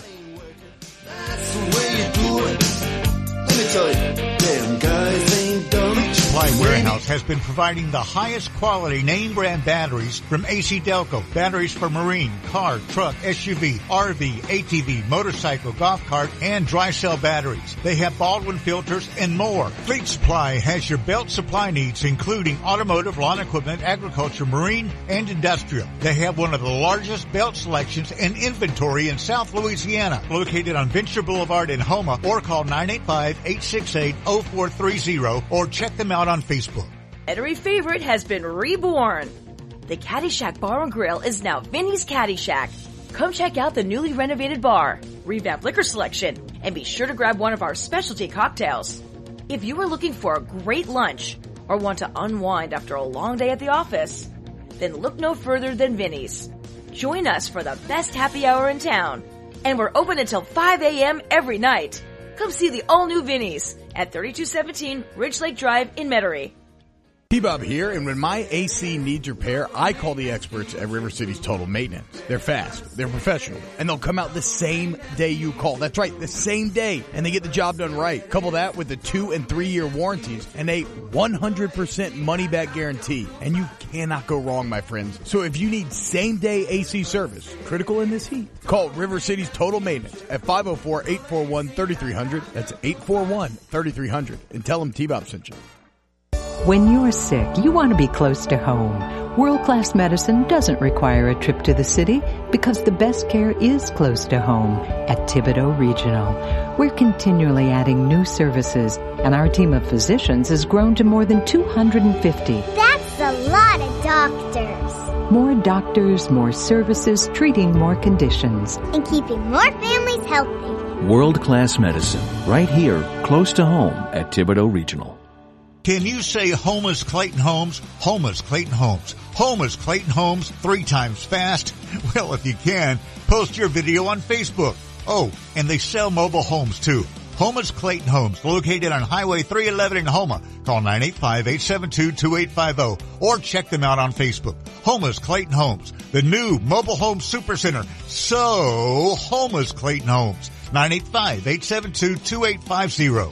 That's the way you do it. Let me tell you, damn guys ain't dumb. Fleet Supply Warehouse has been providing the highest quality name brand batteries from A C Delco. Batteries for marine, car, truck, S U V, R V, A T V, motorcycle, golf cart, and dry cell batteries. They have Baldwin filters and more. Fleet Supply has your belt supply needs, including automotive, lawn equipment, agriculture, marine, and industrial. They have one of the largest belt selections and inventory in South Louisiana, located on Venture Boulevard in Houma, or call nine eight five, eight six eight, zero four three zero or check them out on Facebook. Metairie favorite has been reborn. The Caddy Shack Bar and Grill is now Vinny's Caddy Shack. Come check out the newly renovated bar, revamped liquor selection, and be sure to grab one of our specialty cocktails. If you are looking for a great lunch or want to unwind after a long day at the office, then look no further than Vinny's. Join us for the best happy hour in town, and we're open until five a.m. every night. Come see the all-new Vinny's at thirty-two seventeen Ridge Lake Drive in Metairie. T-Bob here, and when my A C needs repair, I call the experts at River City's Total Maintenance. They're fast, they're professional, and they'll come out the same day you call. That's right, the same day, and they get the job done right. Couple that with the two and three year warranties and a one hundred percent money back guarantee, and you cannot go wrong, my friends. So if you need same day A C service, critical in this heat, call River City's Total Maintenance at five oh four, eight four one, three three zero zero. That's eight four one, three three zero zero, and tell them T-Bob sent you. When you're sick, you want to be close to home. World-class medicine doesn't require a trip to the city because the best care is close to home at Thibodeau Regional. We're continually adding new services, and our team of physicians has grown to more than two hundred fifty. That's a lot of doctors. More doctors, more services, treating more conditions. And keeping more families healthy. World-class medicine, right here, close to home at Thibodeau Regional. Can you say Homa's Clayton Homes? Homa's Clayton Homes. Homa's Clayton Homes three times fast? Well, if you can, post your video on Facebook. Oh, and they sell mobile homes too. Homa's Clayton Homes, located on Highway three eleven in Houma. Call nine eight five, eight seven two, two eight five zero or check them out on Facebook. Homa's Clayton Homes, the new mobile home supercenter. So, Homa's Clayton Homes, nine eight five, eight seven two, two eight five zero.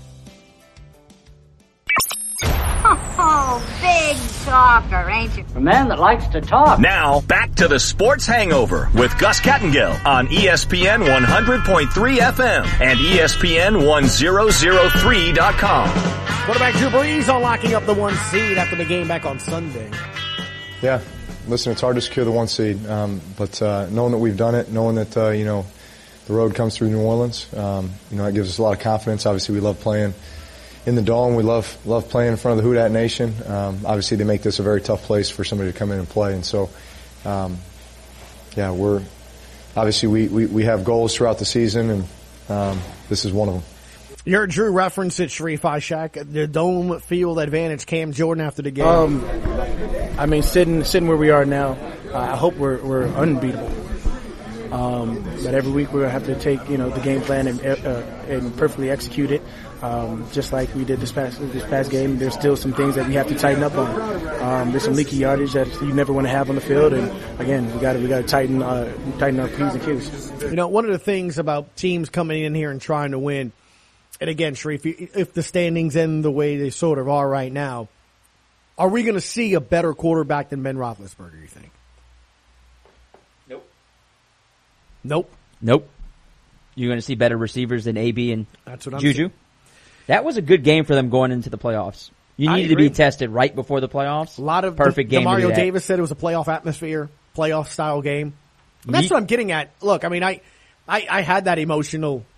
Oh, big talker, ain't you? A man that likes to talk. Now, back to the Sports Hangover with Gus Kattengill on E S P N one hundred point three F M and E S P N one thousand three dot com. Quarterback Drew Brees unlocking up the one seed after the game back on Sunday. Yeah, listen, it's hard to secure the one seed, um, but uh, knowing that we've done it, knowing that, uh, you know, the road comes through New Orleans, um, you know, that gives us a lot of confidence. Obviously, we love playing in the Dome. We love love playing in front of the Houdat Nation. Um, obviously, they make this a very tough place for somebody to come in and play. And so, um, yeah, we're obviously we, we, we have goals throughout the season, and um, this is one of them. You heard Drew reference it, Sharif Ishak, the Dome field advantage. Cam Jordan after the game. Um, I mean, sitting sitting where we are now, uh, I hope we're we're unbeatable. Um, but every week we're gonna have to take, you know, the game plan and uh, and perfectly execute it. Um, just like we did this past this past game, there's still some things that we have to tighten up on. Um, there's some leaky yardage that you never want to have on the field, and again, we got to we got to tighten uh, tighten our P's and Q's. You know, one of the things about teams coming in here and trying to win, and again, Sharif, if the standings end the way they sort of are right now, are we going to see a better quarterback than Ben Roethlisberger? You think? Nope. Nope. Nope. You're going to see better receivers than A B and That's what I'm Juju. saying. That was a good game for them going into the playoffs. You I needed to agree. be tested right before the playoffs. A lot of perfect De- game. to do Demario that. Davis said it was a playoff atmosphere, playoff style game. And that's Ye- what I'm getting at. Look, I mean, I, I, I had that emotional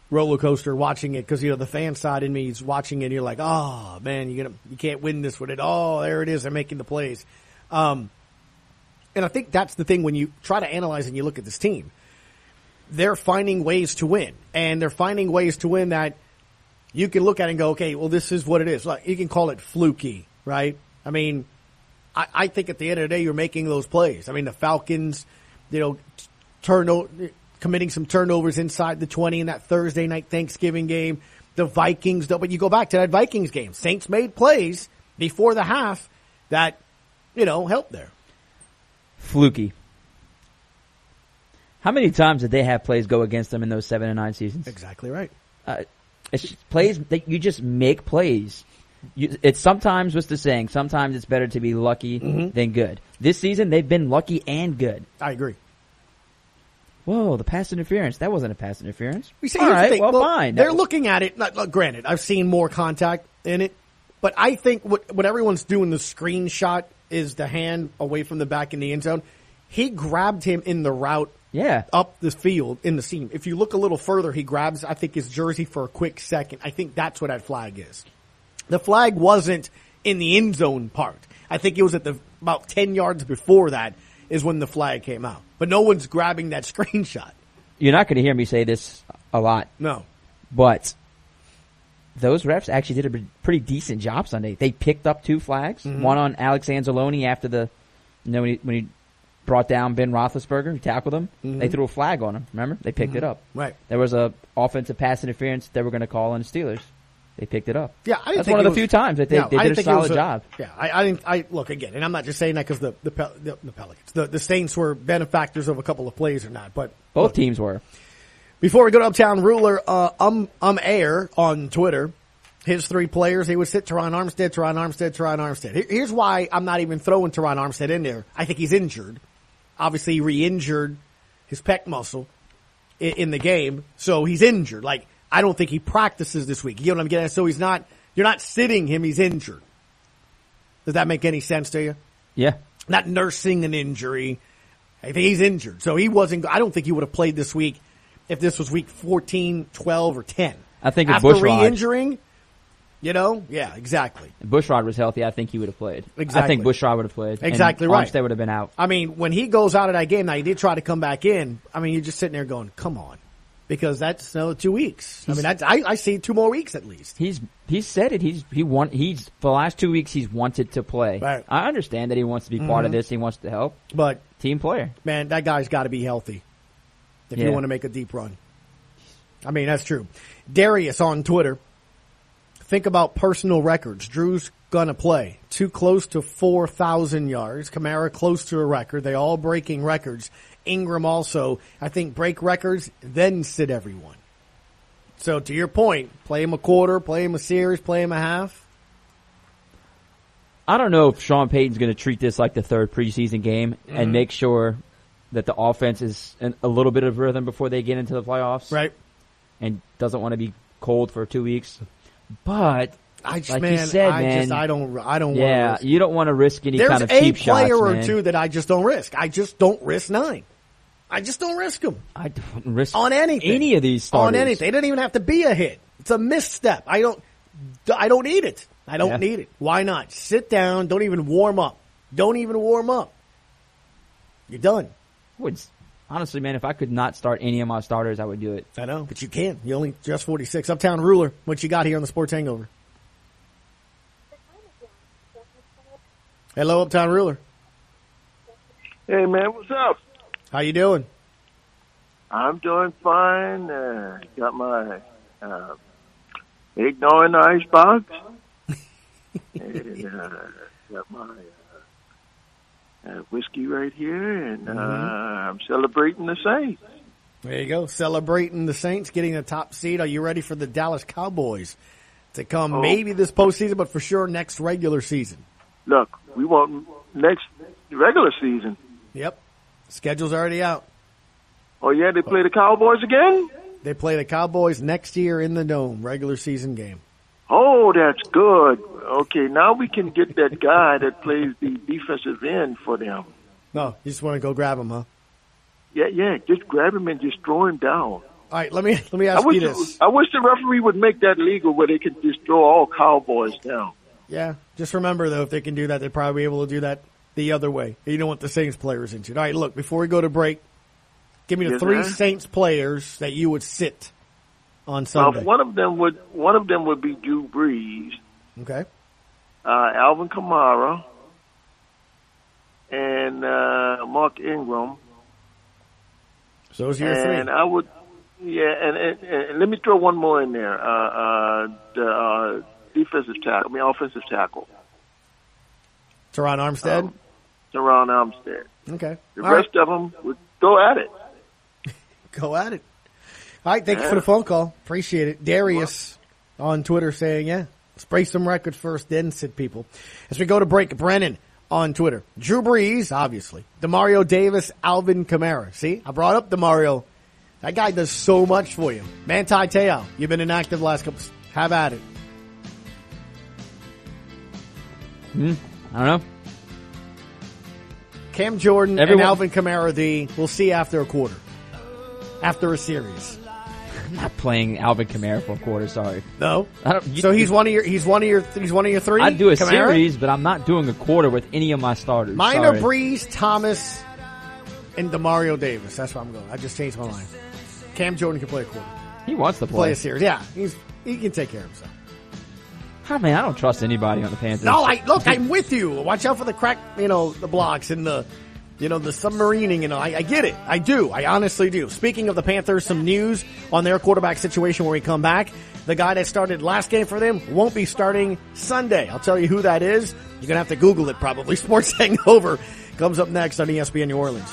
roller coaster watching it because, you know, the fan side in me is watching it and you're like, oh, man, you're gonna, you can't win this with it. Oh, there it is. They're making the plays. Um, and I think that's the thing when you try to analyze and you look at this team. They're finding ways to win, and they're finding ways to win that you can look at and go, okay, well, this is what it is. Like, you can call it fluky, right? I mean, I, I think at the end of the day, you're making those plays. I mean, the Falcons, you know, turno- committing some turnovers inside the twenty in that Thursday night Thanksgiving game. The Vikings, but you go back to that Vikings game. Saints made plays before the half that, you know, helped there. Fluky. How many times did they have plays go against them in those seven and nine seasons? Exactly right. Uh, it's just plays that you just make plays. You, it's sometimes what's the saying? Sometimes it's better to be lucky mm-hmm. than good. This season they've been lucky and good. I agree. Whoa, the pass interference. That wasn't a pass interference. We say, All right, the well, well, fine. They're was... looking at it. Not, look, granted, I've seen more contact in it, but I think what what everyone's doing the screenshot is the hand away from the back in the end zone. He grabbed him in the route. Yeah. Up the field in the seam. If you look a little further, he grabs, I think, his jersey for a quick second. I think that's what that flag is. The flag wasn't in the end zone part. I think it was at the about ten yards before that is when the flag came out. But no one's grabbing that screenshot. You're not going to hear me say this a lot. No. But those refs actually did a pretty decent job Sunday. They picked up two flags. Mm-hmm. One on Alex Anzalone after the, you know, when he, when he brought down Ben Roethlisberger, he tackled him. Mm-hmm. They threw a flag on him. Remember? They picked mm-hmm. it up. Right. There was a offensive pass interference they were going to call on the Steelers. They picked it up. Yeah, I didn't That's think one of the was, few times that they, no, they did a solid a, job. Yeah, I, I didn't. I look again, and I'm not just saying that because the the, the the Pelicans, the the Saints were benefactors of a couple of plays or not, but both look, teams were. Before we go to Uptown Ruler, uh, um um Air on Twitter, his three players, he would sit Teron Armstead, Teron Armstead, Teron Armstead. Here, here's why I'm not even throwing Teron Armstead in there. I think he's injured. Obviously, he re-injured his pec muscle in, in the game, so he's injured. Like, I don't think he practices this week. You know what I'm getting at? So he's not, you're not sitting him, he's injured. Does that make any sense to you? Yeah. Not nursing an injury. I think he's injured. So he wasn't, I don't think he would have played this week if this was week fourteen, twelve, or ten. I think if After Bushrod, re-injuring, you know, yeah, exactly. If Bushrod was healthy, I think he would have played. Exactly. I think Bushrod would have played. Exactly and right. Armstead would have been out. I mean, when he goes out of that game, now he did try to come back in. I mean, you're just sitting there going, come on. Because that's another two weeks. He's, I mean, that's, I, I see two more weeks at least. He's he's said it. He's he want he's for the last two weeks he's wanted to play. Right. I understand that he wants to be mm-hmm. part of this. He wants to help. But team player, man, that guy's got to be healthy if yeah. you want to make a deep run. I mean, that's true. Darius on Twitter. Think about personal records. Drew's gonna play. Too close to four thousand yards. Kamara close to a record. They all breaking records. Ingram also, I think, break records, then sit everyone. So to your point, play him a quarter, play him a series, play him a half. I don't know if Sean Payton's going to treat this like the third preseason game mm-hmm. and make sure that the offense is in a little bit of rhythm before they get into the playoffs. Right. And doesn't want to be cold for two weeks. But I just, like man, you said, I man, just, I don't, I don't yeah, want to you don't want to risk any There's kind of cheap shots, There's a player man. or two that I just don't risk. I just don't risk nine. I just don't risk them. I don't risk on anything. Any of these starters. On anything. It doesn't even have to be a hit. It's a misstep. I don't, I don't need it. I don't yeah. need it. Why not? Sit down. Don't even warm up. Don't even warm up. You're done. Would honestly, man, if I could not start any of my starters, I would do it. I know, but you can't. You only just forty-six. Uptown Ruler. What you got here on the Sports Hangover? Hello, Uptown Ruler. Hey, man, what's up? How you doing? I'm doing fine. Uh, got my uh, eggnog in the icebox. and uh, got my uh, uh, whiskey right here, and mm-hmm. uh, I'm celebrating the Saints. There you go, celebrating the Saints, getting the top seed. Are you ready for the Dallas Cowboys to come oh. maybe this postseason, but for sure next regular season? Look, we want next regular season. Yep. Schedule's already out. Oh, yeah? They play the Cowboys again? They play the Cowboys next year in the Dome, regular season game. Oh, that's good. Okay, now we can get that guy that plays the defensive end for them. No, you just want to go grab him, huh? Yeah, yeah. Just grab him and just throw him down. All right, let me let me ask I wish, you this. I wish the referee would make that legal where they could just throw all Cowboys down. Yeah, just remember, though, if they can do that, they'd probably be able to do that the other way. You don't want the Saints players injured. All right, look, before we go to break, give me the Yes, three sir. Saints players that you would sit on Well, Sunday. one of them would one of them would be Drew Brees, Okay. uh, Alvin Kamara, and uh, Mark Ingram. So those are your three. And I would, yeah, and, and, and let me throw one more in there. Uh, uh, the uh, defensive tackle, I mean offensive tackle, Teron Armstead? um, Teron Armstead. Okay. The All rest of them would go at it. Go at it. All right, thank you Yeah. for the phone call. Appreciate it. Darius on Twitter saying, yeah, let's break some records first, then sit people. As we go to break, Brennan on Twitter. Drew Brees, obviously. DeMario Davis, Alvin Kamara. See, I brought up DeMario. That guy does so much for you. Manti Te'o, you've been inactive the last couple. Have at it. Hmm. I don't know. Cam Jordan Everyone- and Alvin Kamara, the we'll see after a quarter. After a series. I'm not playing Alvin Kamara for a quarter. Sorry. No. I don't, you, So he's one of your he's one of your he's one of your three? I'd do a Kamara? series, but I'm not doing a quarter with any of my starters. Mine Sorry. are Breeze, Thomas, and DeMario Davis. That's where I'm going. I just changed my mind. Cam Jordan can play a quarter. He wants to Play play. a series. Yeah. He's he can take care of himself. I mean, I don't trust anybody on the Panthers. No, I look, I'm with you. Watch out for the crack, you know, the blocks and the you know, the submarining, you know, I, I get it. I do. I honestly do. Speaking of the Panthers, some news on their quarterback situation when we come back. The guy that started last game for them won't be starting Sunday. I'll tell you who that is. You're going to have to Google it probably. Sports Hangover comes up next on E S P N New Orleans.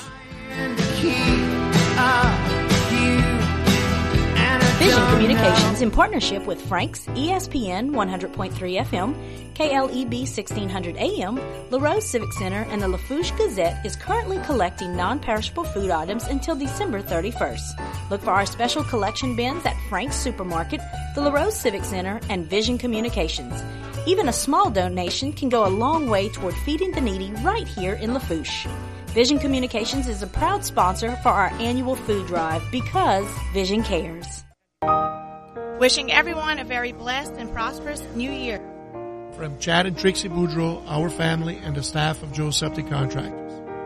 Vision Communications, in partnership with Frank's, E S P N one hundred point three F M, K L E B sixteen hundred A M, LaRose Civic Center, and the Lafourche Gazette, is currently collecting non-perishable food items until December thirty-first. Look for our special collection bins at Frank's Supermarket, the LaRose Civic Center, and Vision Communications. Even a small donation can go a long way toward feeding the needy right here in Lafourche. Vision Communications is a proud sponsor for our annual food drive because Vision cares. Wishing everyone a very blessed and prosperous new year. From Chad and Trixie Boudreau, our family, and the staff of Joe Septic Contractors.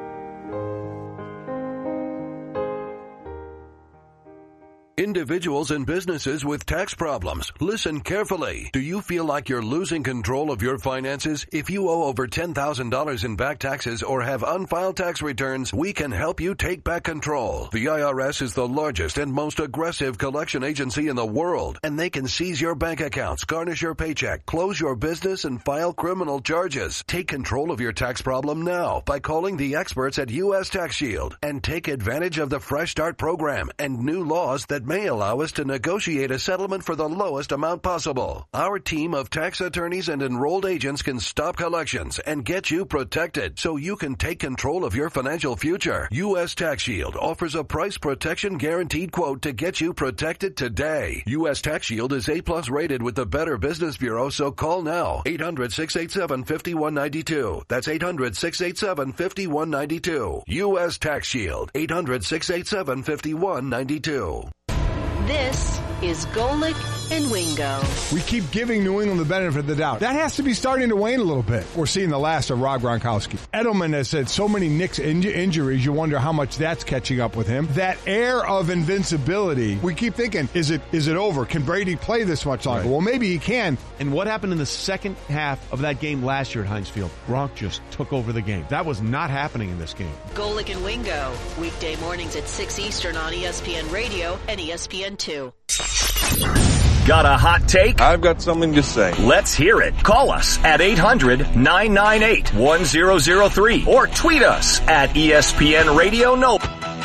Individuals and businesses with tax problems, listen carefully. Do you feel like you're losing control of your finances? If you owe over ten thousand dollars in back taxes or have unfiled tax returns, we can help you take back control. The I R S is the largest and most aggressive collection agency in the world, and they can seize your bank accounts, garnish your paycheck, close your business, and file criminal charges. Take control of your tax problem now by calling the experts at U S Tax Shield and take advantage of the Fresh Start program and new laws that may allow us to negotiate a settlement for the lowest amount possible. Our team of tax attorneys and enrolled agents can stop collections and get you protected so you can take control of your financial future. U S Tax Shield offers a price protection guaranteed quote to get you protected today. U S Tax Shield is A plus rated with the Better Business Bureau, so call now. eight hundred, six eight seven, five one nine two. That's eight hundred, six eight seven, five one nine two. U S Tax Shield. eight hundred, six eight seven, five one nine two. This is Golick and Wingo. We keep giving New England the benefit of the doubt. That has to be starting to wane a little bit. We're seeing the last of Rob Gronkowski. Edelman has said so many Knicks inj- injuries, you wonder how much that's catching up with him. That air of invincibility, we keep thinking, is it is it over? Can Brady play this much longer? Right. Well, maybe he can. And what happened in the second half of that game last year at Heinz Field? Gronk just took over the game. That was not happening in this game. Golick and Wingo, weekday mornings at six Eastern on E S P N Radio and E S P N two. Got a hot take? I've got something to say. Let's hear it. Call us at eight hundred, nine nine eight, one zero zero three or tweet us at E S P N Radio Nope.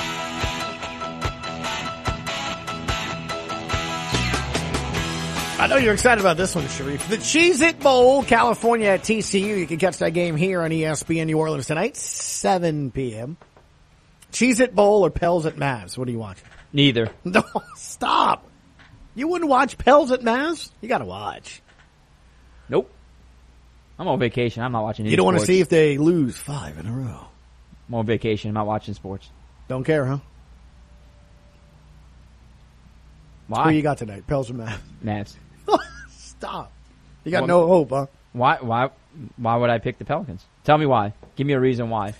I know you're excited about this one, Sharif. The Cheez-It Bowl, California at T C U. You can catch that game here on E S P N New Orleans tonight, seven p.m. Cheez-It Bowl or Pels at Mavs? What are you watching? Neither. No, stop. You wouldn't watch Pels at Mavs? You got to watch. Nope. I'm on vacation. I'm not watching any You don't want to sports. see if they lose five in a row. I'm on vacation. I'm not watching sports. Don't care, huh? Why? Who you got tonight? Pels or Mavs? Mavs. Stop. You got Well, no hope, huh? Why? Why? Why would I pick the Pelicans? Tell me why. Give me a reason why.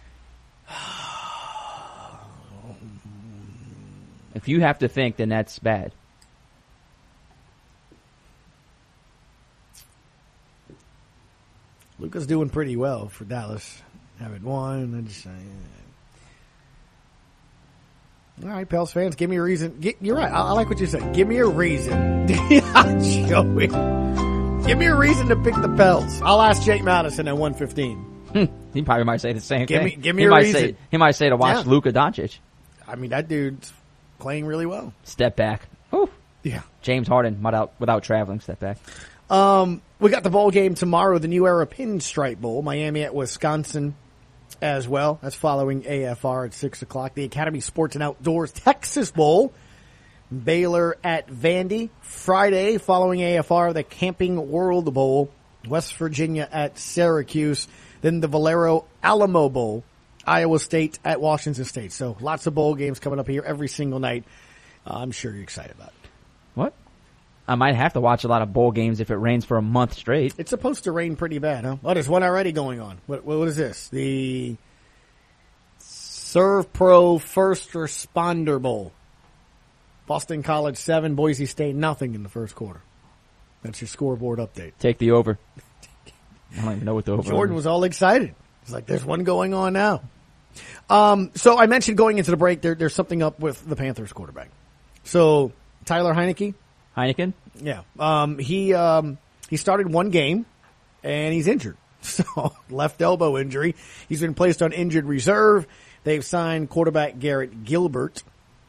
If you have to think, then that's bad. Luka's doing pretty well for Dallas. Haven't won. I just, uh, all right, Pels fans, give me a reason. Get, you're right. I, I like what you said. Give me a reason. Joey. Give me a reason to pick the Pels. I'll ask Jake Madison at one fifteen. He probably might say the same give thing. Me, give me he a might reason. Say, he might say to watch Yeah. Luka Doncic. I mean, that dude's playing really well. Step back. Whew. Yeah. James Harden without, without traveling. Step back. Um, we got the bowl game tomorrow, the New Era Pinstripe Bowl, Miami at Wisconsin as well. That's following A F R at six o'clock. The Academy Sports and Outdoors Texas Bowl, Baylor at Vandy. Friday, following A F R, the Camping World Bowl, West Virginia at Syracuse. Then the Valero Alamo Bowl, Iowa State at Washington State. So lots of bowl games coming up here every single night. Uh, I'm sure you're excited about it. What? I might have to watch a lot of bowl games if it rains for a month straight. It's supposed to rain pretty bad, huh? Oh, there's one already going on. What, what is this? The Serve Pro First Responder Bowl. Boston College seven, Boise State nothing in the first quarter. That's your scoreboard update. Take the over. I don't even know what the over Jordan is. was all excited. He's like, there's one going on now. Um, so I mentioned going into the break, there, there's something up with the Panthers quarterback. So Tyler Heineke. Heineken? Yeah. Um, he, um, he started one game and he's injured. So left elbow injury. He's been placed on injured reserve. They've signed quarterback Garrett Gilbert.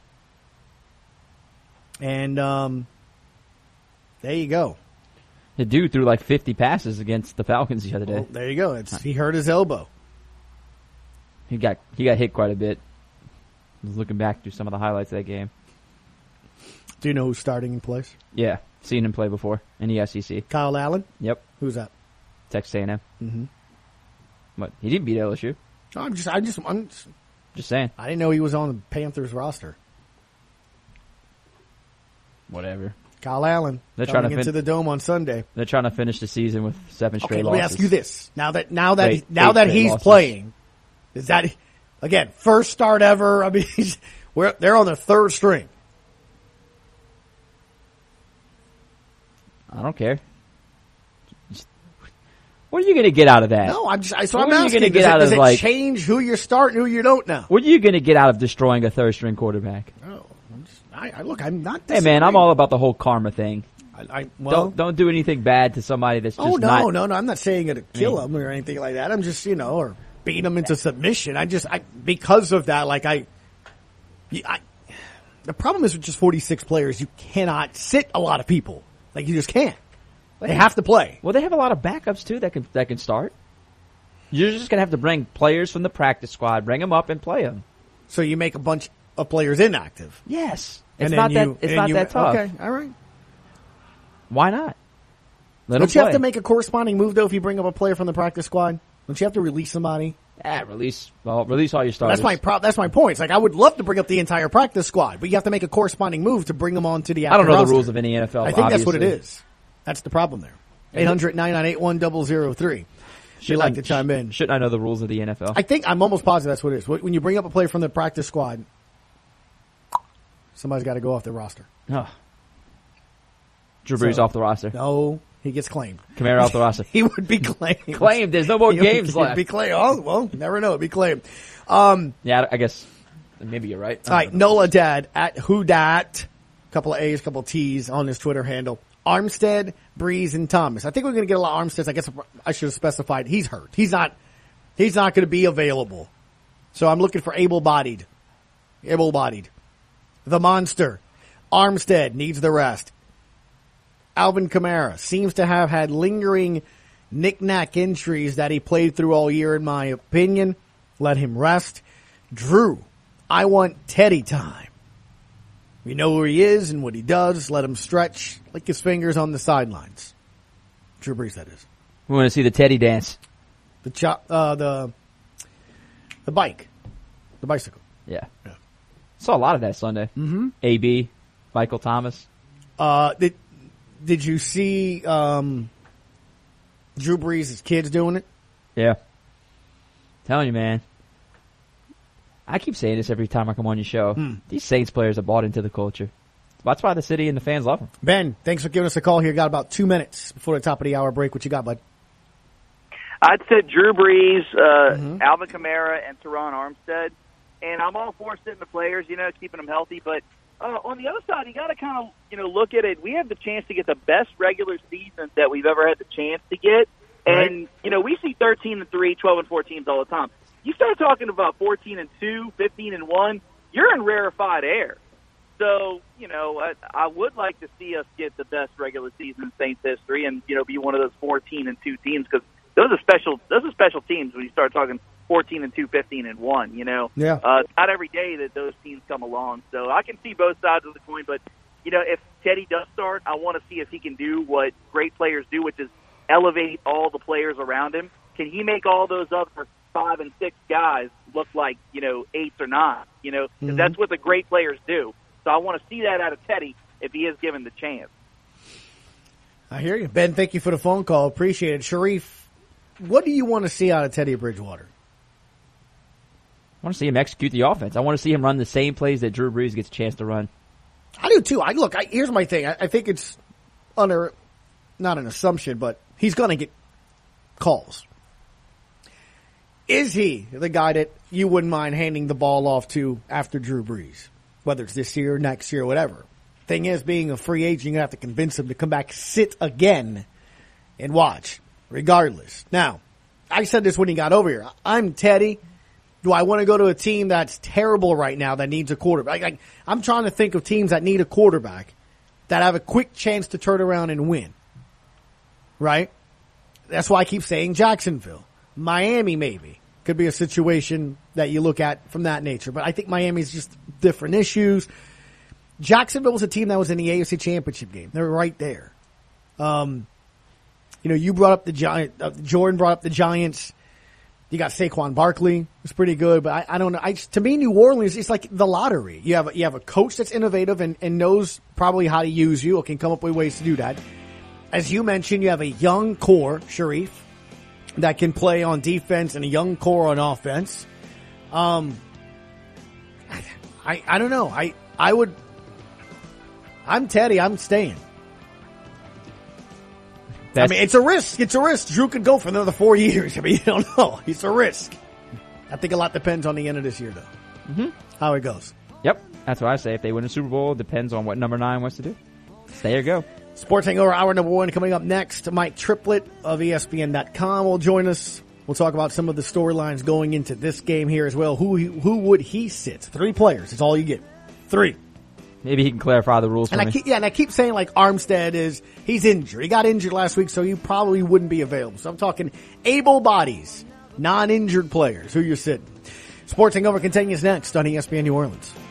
And, um, there you go. The dude threw like fifty passes against the Falcons the other day. Well, there you go. It's, he hurt his elbow. He got he got hit quite a bit. I was looking back through some of the highlights of that game. Do you know who's starting in place? Yeah, seen him play before in the S E C. Kyle Allen? Yep. Who's that? Texas A and M. Mm-hmm. What? He didn't beat L S U. No, I'm just, I just, I'm just, Just saying. I didn't know he was on the Panthers roster. Whatever. Kyle Allen They're coming trying to fin- into the Dome on Sunday. They're trying to finish the season with seven straight Okay, let losses. me ask you this: now that now that Wait, now eight that straight he's losses. playing, is that again first start ever? I mean, he's, we're, they're on the third string. I don't care. Just- What are you going to get out of that? No, I'm just. I, so What I'm are you asking. gonna Does, get it, out does of, it like- change who you're starting, who you don't now? What are you going to get out of destroying a third string quarterback? Oh, I'm just, I, I look. I'm not. Hey man, I'm all about the whol karma thing. I, I well, don't don't do anything bad to somebody that's just oh no, not. no, no. I'm not saying it to kill I mean- him or anything like that. I'm just, you know, or beat him into submission. I just, I because of that, like I, I. The problem is with just forty-six players, you cannot sit a lot of people. Like you just can't. They have to play. Well, they have a lot of backups too that can that can start. You're just gonna have to bring players from the practice squad, bring them up and play them. So you make a bunch of players inactive. Yes, And it's then not you- that it's and not you- that tough. Okay, all right. Why not? Let Don't them you have play. to make a corresponding move though if you bring up a player from the practice squad? Don't you have to release somebody? Yeah, release. Well, release all your starters. That's my pro- that's my point. It's like I would love to bring up the entire practice squad, but you have to make a corresponding move to bring them onto the. I don't active know the roster. rules of any N F L. I think that's what it obviously. is. That's the problem there. eight hundred, nine nine eight, one zero zero three. She'd like to chime in. Shouldn't I know the rules of the N F L? I think I'm almost positive that's what it is. When you bring up a player from the practice squad, somebody's got to go off the roster. Oh. Drew Brees So- off the roster. No, he gets claimed. Kamara off the roster. He would be claimed. Claimed. There's no more He games would left. Be claimed. Oh, well, never know. It'd be claimed. Um, Yeah, I guess maybe you're right. all right, Nola Dad at Who Dat. Couple of A's, couple of T's on his Twitter handle. Armstead, Breeze, and Thomas. I think we're going to get a lot of Armsteads. I guess I should have specified he's hurt. He's not. He's not going to be available. So I'm looking for able-bodied. Able-bodied. The monster. Armstead needs the rest. Alvin Kamara seems to have had lingering knick-knack injuries that he played through all year, in my opinion. Let him rest. Drew, I want Teddy time. We know who he is and what he does. Let him stretch, lick his fingers on the sidelines. Drew Brees, that is. We want to see the Teddy dance. The chop, uh, the, the bike. The bicycle. Yeah. Saw a lot of that Sunday. Mm-hmm. A B, Michael Thomas. Uh, did, did you see, um, Drew Brees' kids doing it? Yeah. Telling you, man. I keep saying this every time I come on your show. Hmm. These Saints players are bought into the culture. That's why the city and the fans love them. Ben, thanks for giving us a call here. Got about two minutes before the top of the hour break. What you got, bud? I'd say Drew Brees, uh, mm-hmm. Alvin Kamara, and Teron Armstead. And I'm all for sitting the players, you know, keeping them healthy. But uh, on the other side, you got to kind of, you know, look at it. We have the chance to get the best regular season that we've ever had the chance to get. And, right. you know, we see thirteen and three, twelve and four teams all the time. You start talking about fourteen and two, fifteen and one, you're in rarefied air. So, you know, I, I would like to see us get the best regular season in Saints history and, you know, be one of those fourteen and two teams, because those are special, those are special teams when you start talking fourteen and two, fifteen and one, you know. Yeah. Uh, not every day that those teams come along. So I can see both sides of the coin, but, you know, if Teddy does start, I want to see if he can do what great players do, which is elevate all the players around him. Can he make all those other five and six guys look like, you know, eights or nines, you know, because mm-hmm. that's what the great players do. So I want to see that out of Teddy if he is given the chance. I hear you. Ben, thank you for the phone call. Appreciate it. Sharif, what do you want to see out of Teddy Bridgewater? I want to see him execute the offense. I want to see him run the same plays that Drew Brees gets a chance to run. I do too. I look, I, here's my thing. I, I think it's under, not an assumption, but he's going to get calls. Is he the guy that you wouldn't mind handing the ball off to after Drew Brees? Whether it's this year, next year, whatever. Thing is, being a free agent, you're going to have to convince him to come back, sit again, and watch, regardless. Now, I said this when he got over here. I'm Teddy. Do I want to go to a team that's terrible right now that needs a quarterback? Like, I'm trying to think of teams that need a quarterback that have a quick chance to turn around and win. Right? That's why I keep saying Jacksonville. Miami, maybe. Could be a situation that you look at from that nature. But I think Miami's just different issues. Jacksonville was a team that was in the A F C Championship game. They were right there. Um, you know, you brought up the Giants. Uh, Jordan brought up the Giants. You got Saquon Barkley. It's pretty good. But I, I don't know. I, to me, New Orleans, it's like the lottery. You have, you have a coach that's innovative and, and knows probably how to use you or can come up with ways to do that. As you mentioned, you have a young core, Sharif, that can play on defense and a young core on offense. Um, I, I don't know. I, I would, I'm Teddy. I'm staying. That's, I mean, it's a risk. It's a risk. Drew could go for another four years. I mean, you don't know. It's a risk. I think a lot depends on the end of this year, though. Mm-hmm. How it goes. Yep. That's what I say. If they win a Super Bowl, it depends on what number nine wants to do. Stay or go. Sports Hangover Hour number one coming up next. Mike Triplett of E S P N dot com will join us. We'll talk about some of the storylines going into this game here as well. Who who would he sit? Three players. It's all you get. Three. Maybe he can clarify the rules for and me. I keep, yeah, and I keep saying like Armstead is, he's injured. He got injured last week, so he probably wouldn't be available. So I'm talking able bodies, non-injured players who you're sitting. Sports Hangover continues next on E S P N New Orleans.